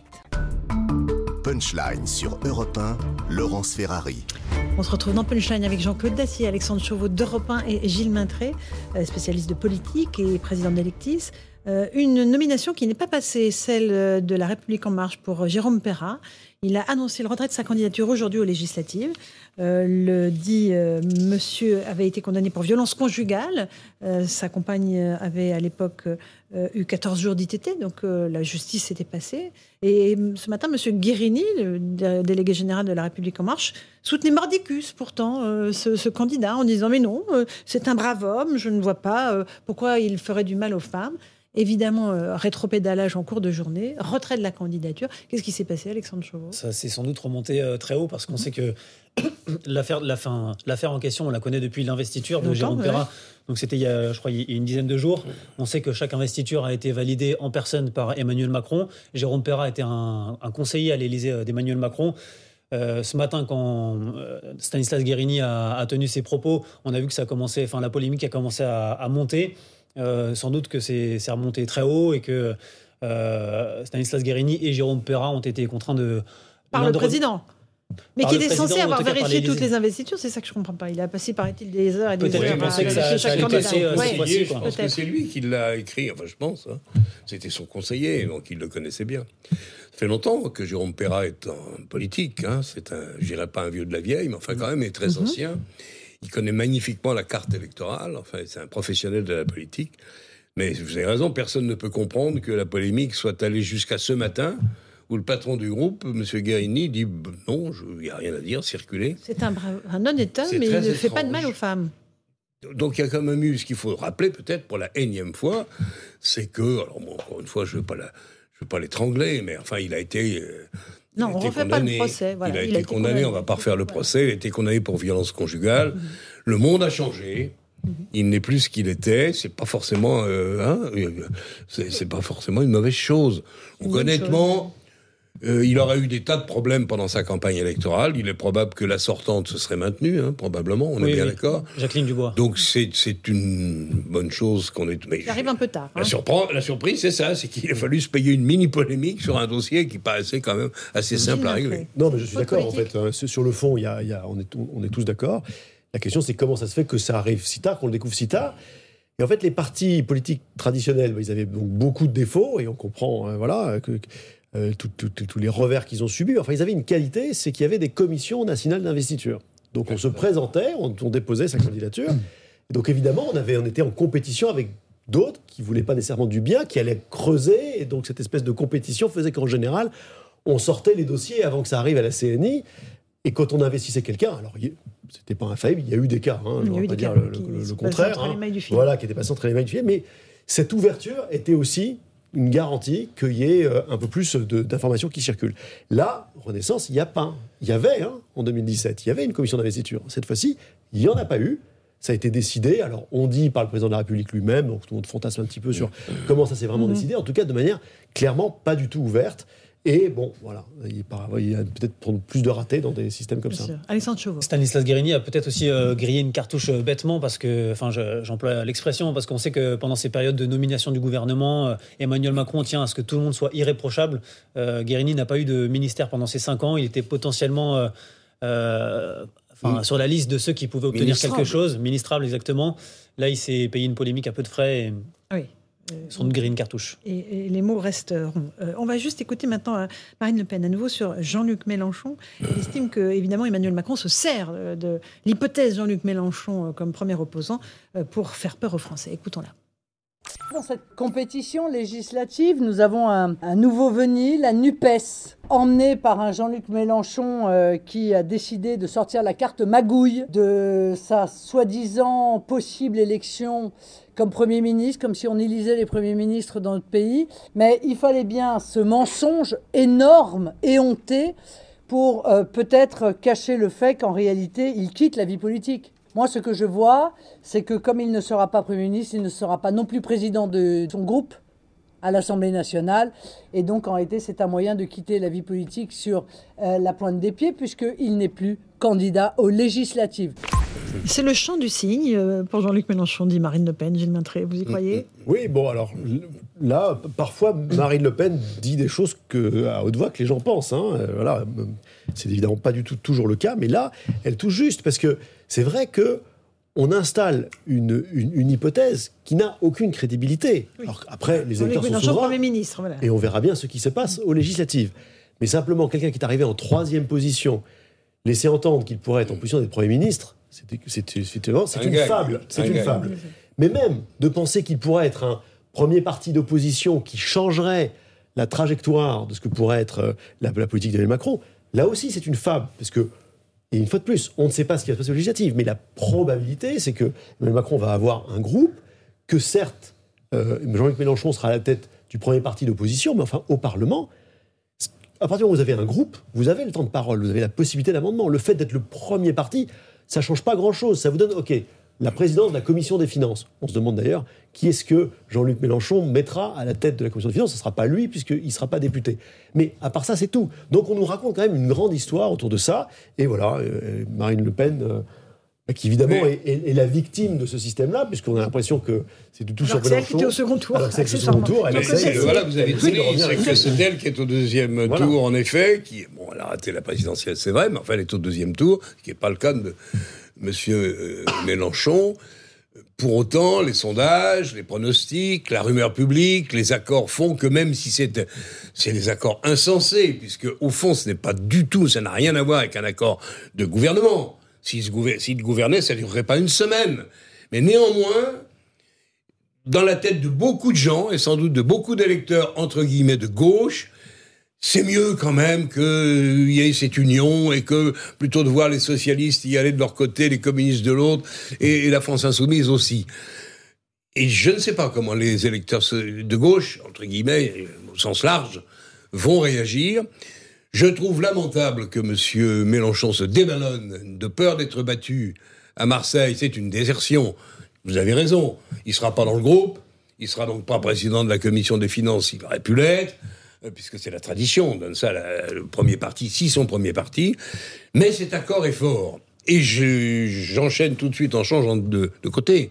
Punchline sur Europe un, Laurence Ferrari. On se retrouve dans Punchline avec Jean-Claude Dacier, Alexandre Chauveau d'Europe un et Gilles Maintré, spécialiste de politique et président d'Electis. Une nomination qui n'est pas passée, celle de La République En Marche pour Jérôme Perra. Il a annoncé le retrait de sa candidature aujourd'hui aux législatives. Euh, le dit euh, monsieur avait été condamné pour violence conjugale. Euh, sa compagne avait à l'époque euh, eu quatorze jours d'I T T, donc euh, la justice s'était passée. Et ce matin, monsieur Guérini, le dé- délégué général de La République En Marche, soutenait mordicus pourtant euh, ce, ce candidat en disant « Mais non, euh, c'est un brave homme, je ne vois pas euh, pourquoi il ferait du mal aux femmes ». Évidemment, euh, rétropédalage en cours de journée, retrait de la candidature. Qu'est-ce qui s'est passé, Alexandre Chauveau ? Ça s'est sans doute remonté euh, très haut parce qu'on mmh. sait que l'affaire, la fin, l'affaire en question, on la connaît depuis l'investiture de Jérôme Perra. Ouais. Donc c'était il y a, je crois, il y a une dizaine de jours. Mmh. On sait que chaque investiture a été validée en personne par Emmanuel Macron. Jérôme Perra était un, un conseiller à l'Élysée d'Emmanuel Macron. Euh, ce matin, quand euh, Stanislas Guérini a, a tenu ses propos, on a vu que ça a commencé, enfin la polémique a commencé à, à monter. Euh, sans doute que c'est, c'est remonté très haut et que euh, Stanislas Guérini et Jérôme Perra ont été contraints de... Par le président. Mais qui est censé avoir vérifié toutes les investitures, c'est ça que je ne comprends pas. Il a passé, paraît-il, des heures et des Peut-être heures à vérifier ça, chaque candidat. Euh, ouais. Ouais. Je pense que c'est lui qui l'a écrit, enfin je pense. Hein. C'était son conseiller, donc il le connaissait bien. Ça fait longtemps que Jérôme Perra est en politique. Hein. C'est un, je dirais pas un vieux de la vieille, mais enfin quand même, il est très mm-hmm. ancien. Il connaît magnifiquement la carte électorale. Enfin, c'est un professionnel de la politique. Mais vous avez raison, personne ne peut comprendre que la polémique soit allée jusqu'à ce matin, où le patron du groupe, M. Guérini, dit « Non, il n'y a rien à dire, circulez ». C'est un, brave, un honnête homme, mais il ne étrange. fait pas de mal aux femmes. Donc il y a quand même eu, ce qu'il faut rappeler peut-être pour la énième fois, c'est que, alors bon, encore une fois, je ne veux, veux pas l'étrangler, mais enfin, il a été... Euh, non, on ne refait pas le procès. Voilà, il a il été a été condamné, condamné, on ne va pas refaire le procès, il a été condamné pour violence conjugale. Mmh. Le monde a changé. Il n'est plus ce qu'il était. C'est pas forcément, euh, hein, c'est, c'est pas forcément une mauvaise chose. Donc, une honnêtement, chose. Euh, il aurait eu des tas de problèmes pendant sa campagne électorale. Il est probable que la sortante se serait maintenue, hein, probablement. On oui, est bien oui. d'accord. Jacqueline Dubois. Donc c'est c'est une bonne chose qu'on ait. Mais ça arrive un peu tard. Hein. La, surpre- la surprise, c'est ça, c'est qu'il a fallu se payer une mini polémique sur un dossier qui paraissait quand même assez simple à régler. Non, mais je suis d'accord. En fait, hein, sur le fond, il y a, il y a, on est, on est tous d'accord. La question, c'est comment ça se fait que ça arrive si tard, qu'on le découvre si tard. Et en fait, les partis politiques traditionnels, ils avaient donc beaucoup de défauts, et on comprend, euh, voilà, que euh, tous les revers qu'ils ont subis. Enfin, ils avaient une qualité, c'est qu'il y avait des commissions nationales d'investiture. Donc, on se présentait, on, on déposait sa candidature, Et donc évidemment, on, avait, on était en compétition avec d'autres qui ne voulaient pas nécessairement du bien, qui allaient creuser. Et donc cette espèce de compétition faisait qu'en général, on sortait les dossiers avant que ça arrive à la C N I. Et quand on investissait quelqu'un, alors c'était pas infaillible, il y a eu des cas, hein, je ne vais pas dire le, le, le contraire, hein, voilà, qui étaient passés entre les mailles du filet, mais cette ouverture était aussi une garantie qu'il y ait euh, un peu plus de, d'informations qui circulent. Là, Renaissance, il n'y a pas. Il y avait, hein, en deux mille dix-sept, il y avait une commission d'investiture. Cette fois-ci, il n'y en a pas eu. Ça a été décidé, alors on dit par le président de la République lui-même, donc tout le monde fantasme un petit peu sur comment ça s'est vraiment mmh. décidé, en tout cas de manière clairement pas du tout ouverte. Et bon, voilà, il y a peut-être plus de ratés dans des systèmes comme Bien ça. Sûr. Alexandre Chauveau. Stanislas Guérini a peut-être aussi euh, grillé une cartouche euh, bêtement, parce que, enfin, je, j'emploie l'expression, parce qu'on sait que pendant ces périodes de nomination du gouvernement, euh, Emmanuel Macron tient à ce que tout le monde soit irréprochable. Euh, Guérini n'a pas eu de ministère pendant ces cinq ans. Il était potentiellement euh, euh, enfin, mmh. sur la liste de ceux qui pouvaient obtenir quelque chose. Ministrable, exactement. Là, il s'est payé une polémique à peu de frais. Et... Oui. Son de grille une cartouche. Et, et les mots resteront. Euh, on va juste écouter maintenant euh, Marine Le Pen à nouveau sur Jean-Luc Mélenchon. Il estime que, évidemment, Emmanuel Macron se sert euh, de l'hypothèse Jean-Luc Mélenchon euh, comme premier opposant euh, pour faire peur aux Français. Écoutons-la. Dans cette compétition législative, nous avons un, un nouveau venu, la NUPES, emmené par un Jean-Luc Mélenchon euh, qui a décidé de sortir la carte magouille de sa soi-disant possible élection comme Premier ministre, comme si on élisait les premiers ministres dans notre pays. Mais il fallait bien ce mensonge énorme, éhonté, pour euh, peut-être cacher le fait qu'en réalité, il quitte la vie politique. Moi, ce que je vois, c'est que comme il ne sera pas Premier ministre, il ne sera pas non plus président de son groupe à l'Assemblée nationale. Et donc, en réalité, c'est un moyen de quitter la vie politique sur euh, la pointe des pieds, puisqu'il n'est plus candidat aux législatives. C'est le chant du cygne pour Jean-Luc Mélenchon, dit Marine Le Pen. Gilles Maintré, vous y croyez ? Oui, bon, alors là, parfois, Marine Le Pen dit des choses que, à haute voix que les gens pensent. Hein. Voilà, c'est évidemment pas du tout toujours le cas, mais là, elle touche juste, parce que c'est vrai que on installe une, une, une hypothèse qui n'a aucune crédibilité. Oui. Alors après, les électeurs sont souverains, Premier ministre, voilà. Et on verra bien ce qui se passe aux législatives. Mais simplement, quelqu'un qui est arrivé en troisième position, laisser entendre qu'il pourrait être en position d'être Premier ministre, c'est, c'est, c'est, c'est, c'est une gang. fable. C'est un une gang. fable. Mais même de penser qu'il pourrait être un premier parti d'opposition qui changerait la trajectoire de ce que pourrait être la, la politique d'Emmanuel Macron, là aussi, c'est une fable. Parce que, et une fois de plus, on ne sait pas ce qui va se passer aux législatives, mais la probabilité, c'est que Emmanuel Macron va avoir un groupe, que certes, euh, Jean-Luc Mélenchon sera à la tête du premier parti d'opposition, mais enfin, au Parlement, à partir du moment où vous avez un groupe, vous avez le temps de parole, vous avez la possibilité d'amendement. Le fait d'être le premier parti, ça ne change pas grand-chose. Ça vous donne, OK, la présidence de la Commission des Finances. On se demande d'ailleurs qui est-ce que Jean-Luc Mélenchon mettra à la tête de la Commission des Finances. Ce ne sera pas lui, puisqu'il ne sera pas député. Mais à part ça, c'est tout. Donc on nous raconte quand même une grande histoire autour de ça. Et voilà, euh, Marine Le Pen... Euh, qui évidemment est, est, est la victime de ce système-là, puisqu'on a l'impression que c'est de tout sur Mélenchon. C'est elle qui était au second tour. Alors c'est elle qui est au second tour. Elle essaie de, voilà, vous avez tout dit. C'est que c'est elle qui est au deuxième voilà. tour, en effet. Qui, bon, elle a raté la présidentielle, c'est vrai, mais enfin, elle est au deuxième tour, ce qui n'est pas le cas de M. Euh, Mélenchon. Pour autant, les sondages, les pronostics, la rumeur publique, les accords font que même si c'est, c'est des accords insensés, puisque au fond, ce n'est pas du tout, ça n'a rien à voir avec un accord de gouvernement. S'il gouvernait, ça ne durerait pas une semaine. Mais néanmoins, dans la tête de beaucoup de gens, et sans doute de beaucoup d'électeurs, entre guillemets, de gauche, c'est mieux quand même qu'il y ait cette union et que, plutôt de voir les socialistes y aller de leur côté, les communistes de l'autre, et, et la France insoumise aussi. Et je ne sais pas comment les électeurs de gauche, entre guillemets, au sens large, vont réagir. Je trouve lamentable que M. Mélenchon se déballonne de peur d'être battu à Marseille. C'est une désertion. Vous avez raison. Il ne sera pas dans le groupe. Il ne sera donc pas président de la commission des finances. Il aurait pu l'être, puisque c'est la tradition. On donne ça à le premier parti, si son premier parti. Mais cet accord est fort. Et je, j'enchaîne tout de suite en changeant de, de côté.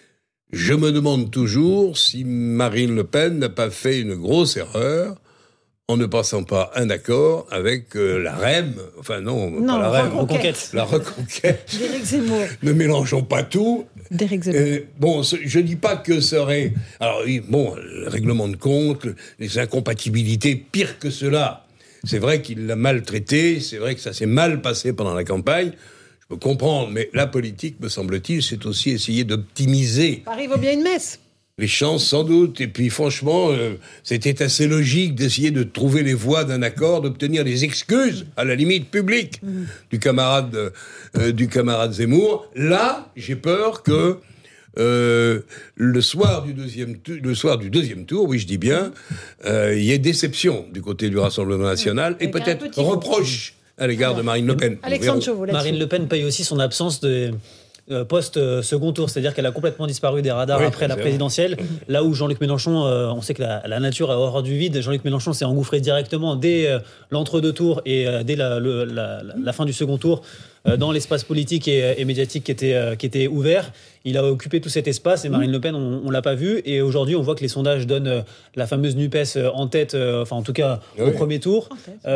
Je me demande toujours si Marine Le Pen n'a pas fait une grosse erreur en ne passant pas un accord avec euh, la R E M, enfin non, non pas la R E M, reconquête. la reconquête. D'Éric Zemmour. Ne mélangeons pas tout. D'Éric Zemmour. Euh, bon, je ne dis pas que ce serait... Alors, bon, le règlement de compte, les incompatibilités, pire que cela. C'est vrai qu'il l'a maltraité, c'est vrai que ça s'est mal passé pendant la campagne. Je peux comprendre, mais la politique, me semble-t-il, c'est aussi essayer d'optimiser. Paris vaut bien une messe. Les chances, sans doute. Et puis, franchement, euh, c'était assez logique d'essayer de trouver les voies d'un accord, d'obtenir des excuses, à la limite publique, mmh. du camarade, euh, du camarade Zemmour. Là, j'ai peur que euh, le soir du deuxième, tu- le soir du deuxième tour, oui, je dis bien, euh, il y ait déception du côté du Rassemblement national mmh. et peut-être reproche à l'égard de Marine Le Pen. Alexandre Chauveau, là-dessus. Marine Le Pen paye aussi son absence de euh, post-second tour, c'est-à-dire qu'elle a complètement disparu des radars Oui, après la c'est présidentielle. Là où Jean-Luc Mélenchon, euh, on sait que la, la nature est horreur du vide, Jean-Luc Mélenchon s'est engouffré directement dès euh, l'entre-deux tours et euh, dès la, le- la- la- la fin du second tour euh, dans l'espace politique et, et médiatique qui était, euh, qui était ouvert. Il a occupé tout cet espace et Marine Le Pen, on ne l'a pas vu. Et aujourd'hui, on voit que les sondages donnent euh, la fameuse NUPES euh, en tête, euh, enfin en tout cas Oui. au premier tour.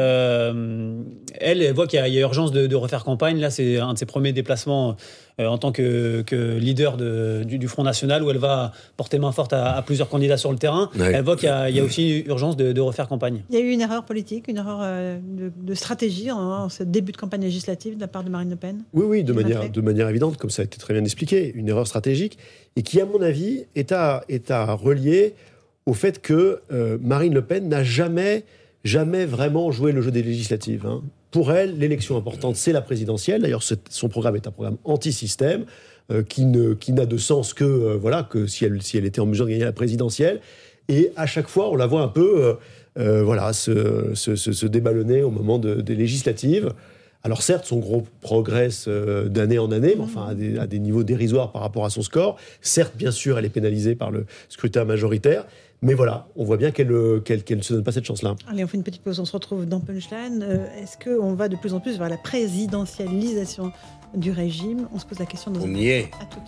Euh, elle, elle voit qu'il y a, il y a urgence de, de refaire campagne. Là, c'est un de ses premiers déplacements euh, en tant que, que leader de- du, du Front National où elle va porter main forte à, à plusieurs candidats sur le terrain. Ouais. Elle voit qu'il y a, il y a aussi urgence de, de refaire campagne. Il y a eu une erreur politique, une erreur euh, de, de stratégie en, en ce début de campagne législative de la part de Marine Le Pen. Oui, oui, de Tout à manière, fait. de manière évidente, comme ça a été très bien expliqué, une erreur stratégique, et qui, à mon avis, est à, est à relier au fait que euh, Marine Le Pen n'a jamais, jamais vraiment joué le jeu des législatives. hein. Pour elle, l'élection importante, c'est la présidentielle. D'ailleurs, ce- son programme est un programme anti-système, euh, qui, ne, qui n'a de sens que, euh, voilà, que si elle, si elle était en mesure de gagner la présidentielle. Et à chaque fois, on la voit un peu euh, euh, voilà, se, se, se, se déballonner au moment de- des législatives. Alors certes, son gros progresse euh, d'année en année, mais enfin à des, à des niveaux dérisoires par rapport à son score. Certes, bien sûr, elle est pénalisée par le scrutin majoritaire, mais voilà, on voit bien qu'elle euh, qu'elle, qu'elle ne se donne pas cette chance-là. Allez, on fait une petite pause, on se retrouve dans Punchline. Euh, est-ce qu'on va de plus en plus vers la présidentialisation du régime? On se pose la question dans On un y est. À tout de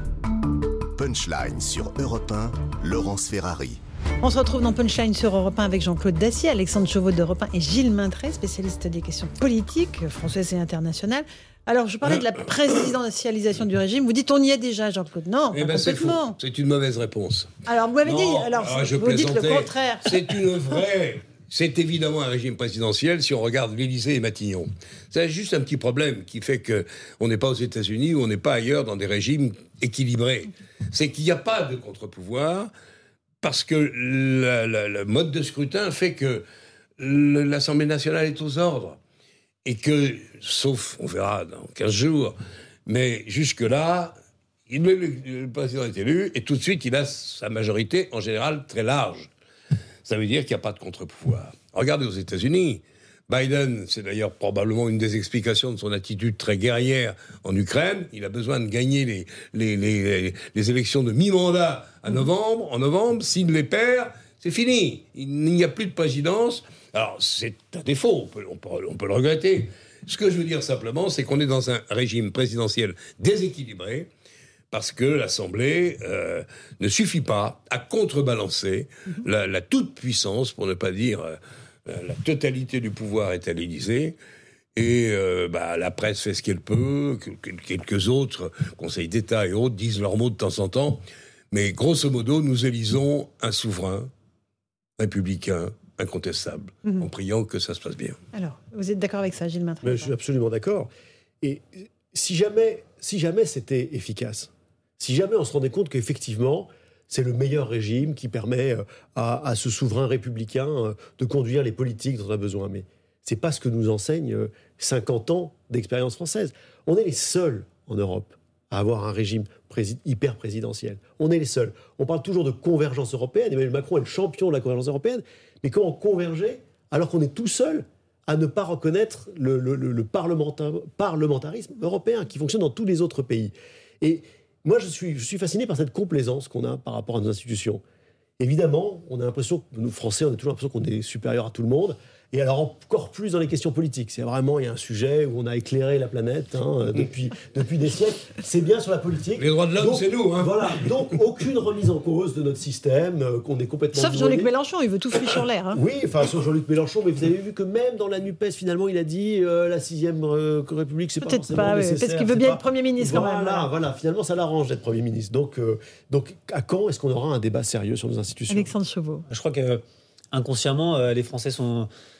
suite. Punchline sur Europe un, Laurence Ferrari. On se retrouve dans Punchline sur Europe un avec Jean-Claude Dacier, Alexandre Chauveau d'Europe un et Gilles Maintrey, spécialiste des questions politiques, françaises et internationales. Alors, je parlais de la présidentialisation du régime. Vous dites on y est déjà, Jean-Claude. Non, Eh pas ben, c'est faux. complètement. C'est une mauvaise réponse. Alors, vous m'avez Non, dit, alors, ah, je vous dites le plaisantais. contraire. C'est une vraie. C'est évidemment un régime présidentiel si on regarde l'Élysée et Matignon. C'est juste un petit problème qui fait qu'on n'est pas aux États-Unis ou on n'est pas ailleurs dans des régimes équilibrés. C'est qu'il n'y a pas de contre-pouvoir parce que la- la- le mode de scrutin fait que le- l'Assemblée nationale est aux ordres. Et que, sauf, on verra dans quinze jours, mais jusque-là, il, le, le président est élu et tout de suite, il a sa majorité, en général, très large. Ça veut dire qu'il n'y a pas de contre-pouvoir. Regardez aux États-Unis. Biden, c'est d'ailleurs probablement une des explications de son attitude très guerrière en Ukraine. Il a besoin de gagner les, les, les, les, les élections de mi-mandat à novembre. En novembre, s'il les perd, c'est fini. Il n'y a plus de présidence. Alors, c'est un défaut, on peut, on, peut, on peut le regretter. Ce que je veux dire simplement, c'est qu'on est dans un régime présidentiel déséquilibré, parce que l'Assemblée euh, ne suffit pas à contrebalancer mm-hmm. la, la toute-puissance, pour ne pas dire euh, la totalité du pouvoir est à l'Élysée. Et euh, bah, la presse fait ce qu'elle peut, que, que, quelques autres, conseils d'État et autres, disent leurs mots de temps en temps. Mais grosso modo, nous élisons un souverain républicain, incontestable, mmh. en priant que ça se passe bien. Alors, vous êtes d'accord avec ça, Gilles Maintrey? Mais je suis absolument d'accord. Et si jamais, si jamais c'était efficace, si jamais on se rendait compte qu'effectivement, c'est le meilleur régime qui permet à, à ce souverain républicain de conduire les politiques dont on a besoin, mais c'est pas ce que nous enseigne cinquante ans d'expérience française. On est les seuls en Europe à avoir un régime présid- hyper présidentiel. On est les seuls. On parle toujours de convergence européenne. Emmanuel Macron est le champion de la convergence européenne. Mais quand on convergeait, alors qu'on est tout seul à ne pas reconnaître le, le, le parlementa- parlementarisme européen qui fonctionne dans tous les autres pays. Et moi, je suis, je suis fasciné par cette complaisance qu'on a par rapport à nos institutions. Évidemment, on a l'impression, nous Français, on a toujours l'impression qu'on est supérieur à tout le monde. Et alors encore plus dans les questions politiques. C'est vraiment, il y a un sujet où on a éclairé la planète hein, depuis, depuis des siècles. C'est bien sur la politique. Les droits de l'homme, donc, c'est nous. Hein. Voilà, donc aucune remise en cause de notre système, euh, qu'on est complètement... Sauf Jean-Luc Mélenchon, il veut tout foutre sur l'air. Hein. Oui, enfin, sauf Jean-Luc Mélenchon, mais vous avez vu que même dans la NUPES, finalement, il a dit euh, la sixième euh, République, c'est pas Peut-être forcément pas, nécessaire. parce qu'il veut bien pas... être Premier ministre voilà, quand même. Voilà, voilà, finalement, ça l'arrange d'être Premier ministre. Donc, euh, donc à quand est-ce qu'on aura un débat sérieux sur nos institutions? Alexandre Chauveau. Je crois que inconsciemment, euh, les Français sont...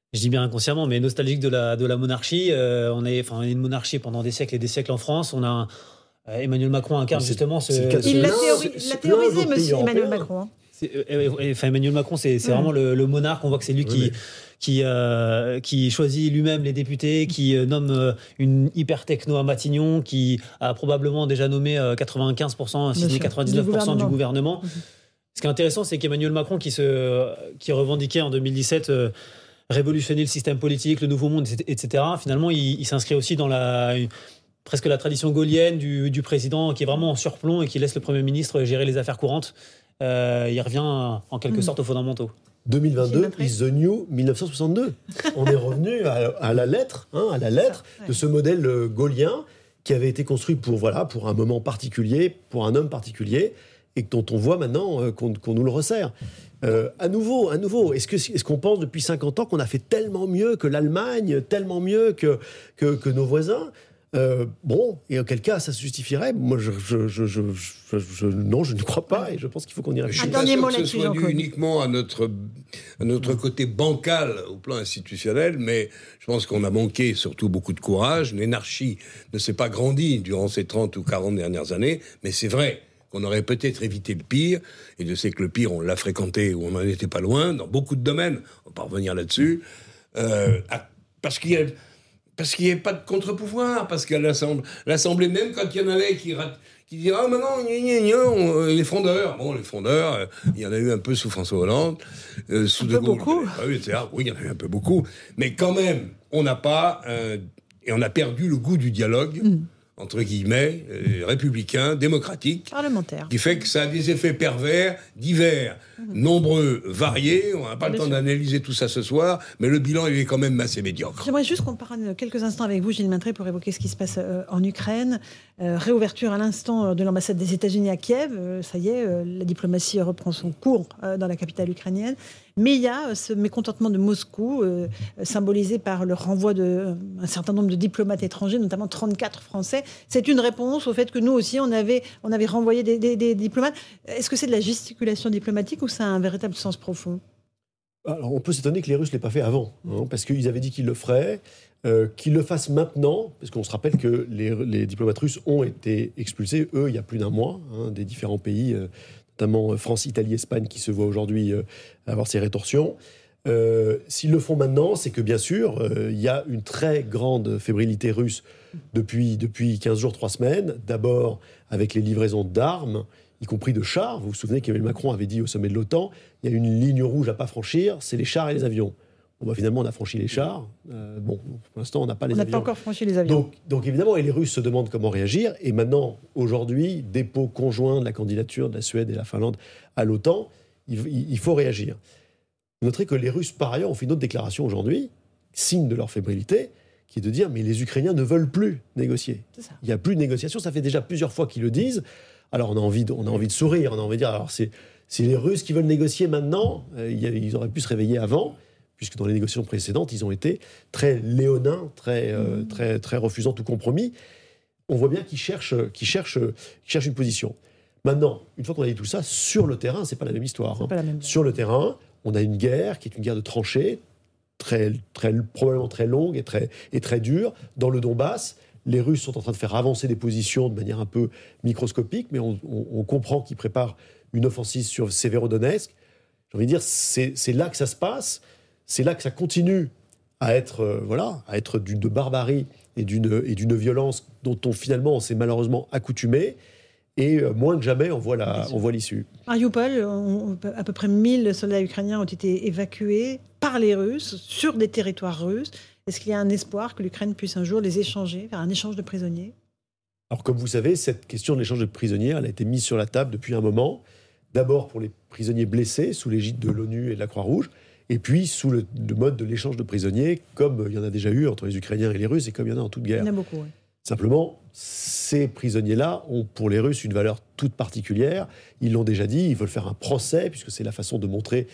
je dis bien inconsciemment, mais nostalgique de la, de la monarchie. Euh, on, est, on est une monarchie pendant des siècles et des siècles en France. On a un, euh, Emmanuel Macron incarne c'est, justement ce... c'est ce il l'a, théori- il l'a théorisé, monsieur Emmanuel Macron. Hein. C'est, euh, enfin, Emmanuel Macron, c'est, c'est mmh. vraiment le, le monarque. On voit que c'est lui oui, qui... Mais... Qui, euh, qui choisit lui-même les députés, qui euh, nomme euh, une hyper techno à Matignon, qui a probablement déjà nommé euh, quatre-vingt-quinze pour cent, si ce n'est quatre-vingt-dix-neuf pour cent du gouvernement. Du gouvernement. Mm-hmm. Ce qui est intéressant, c'est qu'Emmanuel Macron, qui, se, qui revendiquait en deux mille dix-sept euh, révolutionner le système politique, le nouveau monde, et cetera, finalement, il, il s'inscrit aussi dans la, une, presque la tradition gaulienne du, du président qui est vraiment en surplomb et qui laisse le Premier ministre gérer les affaires courantes. Euh, il revient en quelque mm. sorte aux fondamentaux. deux mille vingt-deux is the new dix-neuf cent soixante-deux. On est revenu à, à la lettre, hein, à la lettre ça, ouais. de ce modèle euh, gaulien qui avait été construit pour, voilà, pour un moment particulier, pour un homme particulier, et dont on voit maintenant euh, qu'on, qu'on nous le resserre. Euh, à nouveau, à nouveau, est-ce, que, est-ce qu'on pense depuis cinquante ans qu'on a fait tellement mieux que l'Allemagne, tellement mieux que, que, que nos voisins ? Euh, bon, et auquel cas ça se justifierait ? Moi, je, je, je, je, je, je, non, je ne crois pas, et je pense qu'il faut qu'on y réfléchisse. Je ne suis pas sûr que ce soit dû uniquement à notre, à notre côté bancal au plan institutionnel, mais je pense qu'on a manqué surtout beaucoup de courage. L'énarchie ne s'est pas grandie durant ces trente ou quarante dernières années, mais c'est vrai qu'on aurait peut-être évité le pire, et je sais que le pire, on l'a fréquenté, ou on n'en était pas loin, dans beaucoup de domaines, on va pas revenir là-dessus, euh, parce qu'il y a... Parce qu'il n'y avait pas de contre-pouvoir, parce qu'à l'Assemblée, l'Assemblée même quand il y en avait qui, qui disaient « Ah, maintenant, gna, gna, gna, on, les frondeurs ». Bon, les frondeurs, euh, il y en a eu un peu sous François Hollande, euh, sous un De peu Gaulle. beaucoup. Ah, oui, oui, il y en a eu un peu beaucoup. Mais quand même, on n'a pas... Euh, et on a perdu le goût du dialogue, mmh. entre guillemets, euh, républicain, démocratique. Parlementaire. Qui fait que ça a des effets pervers, divers, mmh. nombreux, variés. On n'a pas Bien le temps sûr. d'analyser tout ça ce soir, mais le bilan, il est quand même assez médiocre. J'aimerais juste qu'on parle quelques instants avec vous, Gilles Maintré, pour évoquer ce qui se passe euh, en Ukraine. Euh, réouverture à l'instant de l'ambassade des États-Unis à Kiev. Euh, ça y est, euh, la diplomatie reprend son cours euh, dans la capitale ukrainienne. Mais il y a ce mécontentement de Moscou, euh, symbolisé par le renvoi d'un certain nombre de diplomates étrangers, notamment trente-quatre Français. C'est une réponse au fait que nous aussi, on avait, on avait renvoyé des, des, des diplomates. Est-ce que c'est de la gesticulation diplomatique ou ça a un véritable sens profond ? Alors, on peut s'étonner que les Russes ne l'aient pas fait avant, hein, parce qu'ils avaient dit qu'ils le feraient, euh, qu'ils le fassent maintenant, parce qu'on se rappelle que les, les diplomates russes ont été expulsés, eux, il y a plus d'un mois, hein, des différents pays, euh, notamment France, Italie, Espagne, qui se voient aujourd'hui euh, avoir ces rétorsions. Euh, s'ils le font maintenant, c'est que, bien sûr, euh, il y a une très grande fébrilité russe depuis, depuis quinze jours, trois semaines. D'abord, avec les livraisons d'armes, y compris de chars. Vous vous souvenez qu'Emmanuel Macron avait dit au sommet de l'OTAN, il y a une ligne rouge à ne pas franchir, c'est les chars et les avions. Bon, bah, finalement, on a franchi les chars. Euh, bon, pour l'instant, on n'a pas les on avions. On n'a pas encore franchi les avions. Donc, donc, évidemment, et les Russes se demandent comment réagir. Et maintenant, aujourd'hui, dépôt conjoint de la candidature de la Suède et de la Finlande à l'OTAN, il, il, il faut réagir. Vous noterez que les Russes, par ailleurs, ont fait une autre déclaration aujourd'hui, signe de leur fébrilité, qui est de dire, mais les Ukrainiens ne veulent plus négocier. Il n'y a plus de négociation, ça fait déjà plusieurs fois qu'ils le disent. Alors, on a envie de, on a envie de sourire, on a envie de dire, alors c'est, c'est les Russes qui veulent négocier maintenant, euh, ils auraient pu se réveiller avant, puisque dans les négociations précédentes, ils ont été très léonins, très, euh, mmh. très, très refusant tout compromis. On voit bien qu'ils cherchent, qu'ils cherchent, qu'ils cherchent une position. Maintenant, une fois qu'on a dit tout ça, sur le terrain, c'est pas la même histoire. Hein. Pas la même. Sur le terrain, on a une guerre qui est une guerre de tranchées, très, très, probablement très longue et très, et très dure. Dans le Donbass, les Russes sont en train de faire avancer des positions de manière un peu microscopique, mais on, on, on comprend qu'ils préparent une offensive sur Severodonetsk. J'ai envie de dire, c'est, c'est là que ça se passe. C'est là que ça continue à être, euh, voilà, à être d'une de barbarie et d'une, et d'une violence dont on finalement on s'est malheureusement accoutumé. Et euh, moins que jamais, on voit, la, on voit l'issue. Mariupol, on, à peu près mille soldats ukrainiens ont été évacués par les Russes sur des territoires russes. Est-ce qu'il y a un espoir que l'Ukraine puisse un jour les échanger, faire un échange de prisonniers ? Alors, comme vous savez, cette question de l'échange de prisonniers, elle a été mise sur la table depuis un moment. D'abord pour les prisonniers blessés, sous l'égide de l'ONU et de la Croix-Rouge, et puis sous le, le mode de l'échange de prisonniers, comme il y en a déjà eu entre les Ukrainiens et les Russes, et comme il y en a en toute guerre. Il y en a beaucoup, oui. Simplement, ces prisonniers-là ont pour les Russes une valeur toute particulière. Ils l'ont déjà dit, ils veulent faire un procès, puisque c'est la façon de montrer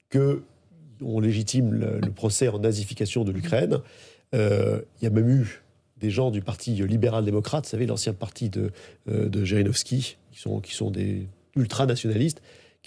qu'on légitime le, le procès en nazification de l'Ukraine. Euh, il y a même eu des gens du parti libéral-démocrate, vous savez, l'ancien parti de, euh, de Zhirinovsky, qui sont, qui sont des ultranationalistes,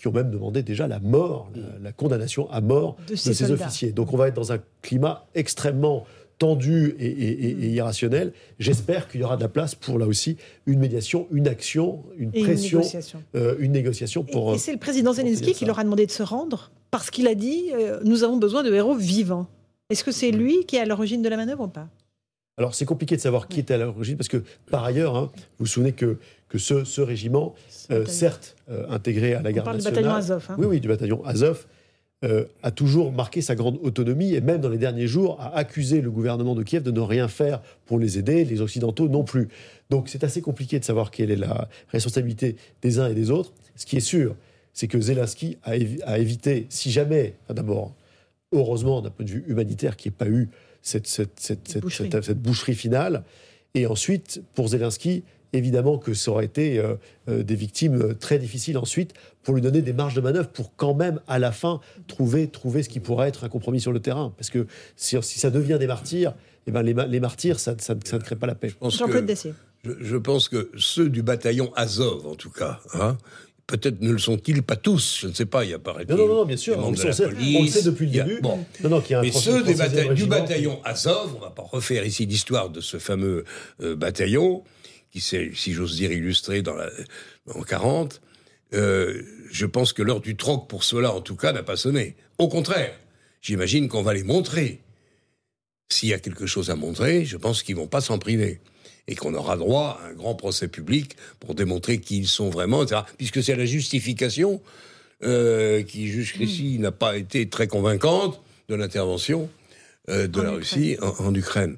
qui ont même demandé déjà la mort, la, la condamnation à mort de de ces, ces officiers. Donc on va être dans un climat extrêmement tendu et, et, et, et irrationnel. J'espère qu'il y aura de la place pour, là aussi, une médiation, une action, une et pression, une négociation. Euh, une négociation pour... Et, et c'est le président Zelensky qui leur a demandé de se rendre parce qu'il a dit euh, « nous avons besoin de héros vivants ». Est-ce que c'est lui qui est à l'origine de la manœuvre ou pas ? Alors, c'est compliqué de savoir qui était à l'origine, parce que, par ailleurs, hein, vous vous souvenez que, que ce, ce régiment, euh, certes euh, intégré à la garde nationale... On parle du bataillon Azov. Hein. Oui, oui, du bataillon Azov, euh, a toujours marqué sa grande autonomie, et même dans les derniers jours, a accusé le gouvernement de Kiev de ne rien faire pour les aider, les Occidentaux non plus. Donc, c'est assez compliqué de savoir quelle est la responsabilité des uns et des autres. Ce qui est sûr, c'est que Zelensky a, évi- a évité, si jamais, enfin, d'abord, heureusement, d'un point de vue humanitaire, qu'il n'y ait pas eu cette, cette, cette, cette, boucherie. cette, cette boucherie finale. Et ensuite, pour Zelensky, évidemment que ça aurait été euh, euh, des victimes très difficiles ensuite pour lui donner des marges de manœuvre pour quand même, à la fin, trouver, trouver ce qui pourrait être un compromis sur le terrain. Parce que si, si ça devient des martyrs, eh ben les, les martyrs, ça, ça, ça ne crée pas la paix. Jean-Claude Dacier. Je, je pense que ceux du bataillon Azov, en tout cas, hein, peut-être ne le sont-ils pas tous, je ne sais pas, il y a paraît Non, non, non, bien sûr, on, de la sait, police, on le sait depuis le il y a- début. bon. Non, non, qu'il y a un Mais trente- ceux des trente-sixième bata- du régiment bataillon Azov, on ne va pas refaire ici l'histoire de ce fameux euh, bataillon, qui s'est, si j'ose dire, illustré dans la, en quarante, euh, je pense que l'heure du troc pour cela, en tout cas, n'a pas sonné. Au contraire, j'imagine qu'on va les montrer. S'il y a quelque chose à montrer, je pense qu'ils ne vont pas s'en priver. Et qu'on aura droit à un grand procès public pour démontrer qui ils sont vraiment, et cetera. Puisque c'est la justification euh, qui, jusqu'ici, n'a pas été très convaincante de l'intervention euh, de En la Ukraine. Russie en, en Ukraine.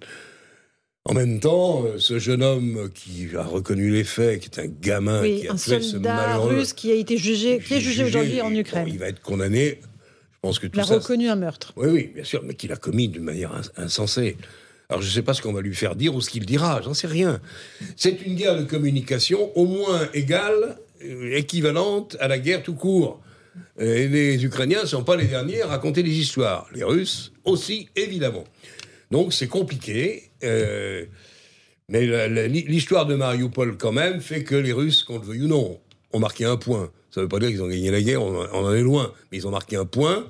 En même temps, euh, ce jeune homme qui a reconnu les faits, qui est un gamin, Oui, qui a un fait ce soldat malheureux... russe qui a été jugé, qui est jugé aujourd'hui en bon, Ukraine. il va être condamné. Je pense que tout Il a ça... reconnu un meurtre. Oui, oui, bien sûr, mais qu'il a commis d'une manière ins- insensée. Alors, je ne sais pas ce qu'on va lui faire dire ou ce qu'il dira, j'en sais rien. C'est une guerre de communication au moins égale, euh, équivalente à la guerre tout court. Euh, Et les Ukrainiens ne sont pas les derniers à raconter des histoires. Les Russes aussi, évidemment. Donc, c'est compliqué. euh, mais la- la- l'histoire de Mariupol, quand même, fait que les Russes, qu'on le veuille ou non, ont marqué un point. Ça ne veut pas dire qu'ils ont gagné la guerre, on, on en est loin. Mais ils ont marqué un point.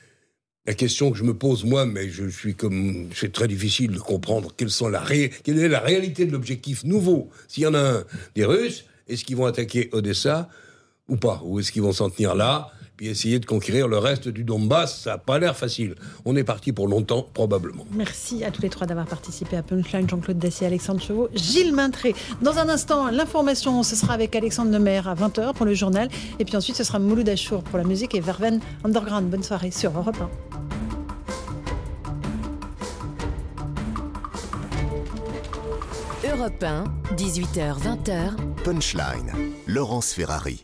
La question que je me pose, moi, mais je suis comme... C'est très difficile de comprendre quelles sont la ré... quelle est la réalité de l'objectif nouveau. S'il y en a un des Russes, est-ce qu'ils vont attaquer Odessa ou pas? Ou est-ce qu'ils vont s'en tenir là, puis essayer de conquérir le reste du Donbass? Ça n'a pas l'air facile. On est parti pour longtemps, probablement. Merci à tous les trois d'avoir participé à Punchline, Jean-Claude Dacier, Alexandre Chevaux, Gilles Maintré. Dans un instant, l'information, ce sera avec Alexandre Lemaire à vingt heures pour le journal. Et puis ensuite, ce sera Mouloud Achour pour la musique et Verven Underground. Bonne soirée sur Europe un. Europe un, dix-huit heures vingt. Punchline, Laurence Ferrari.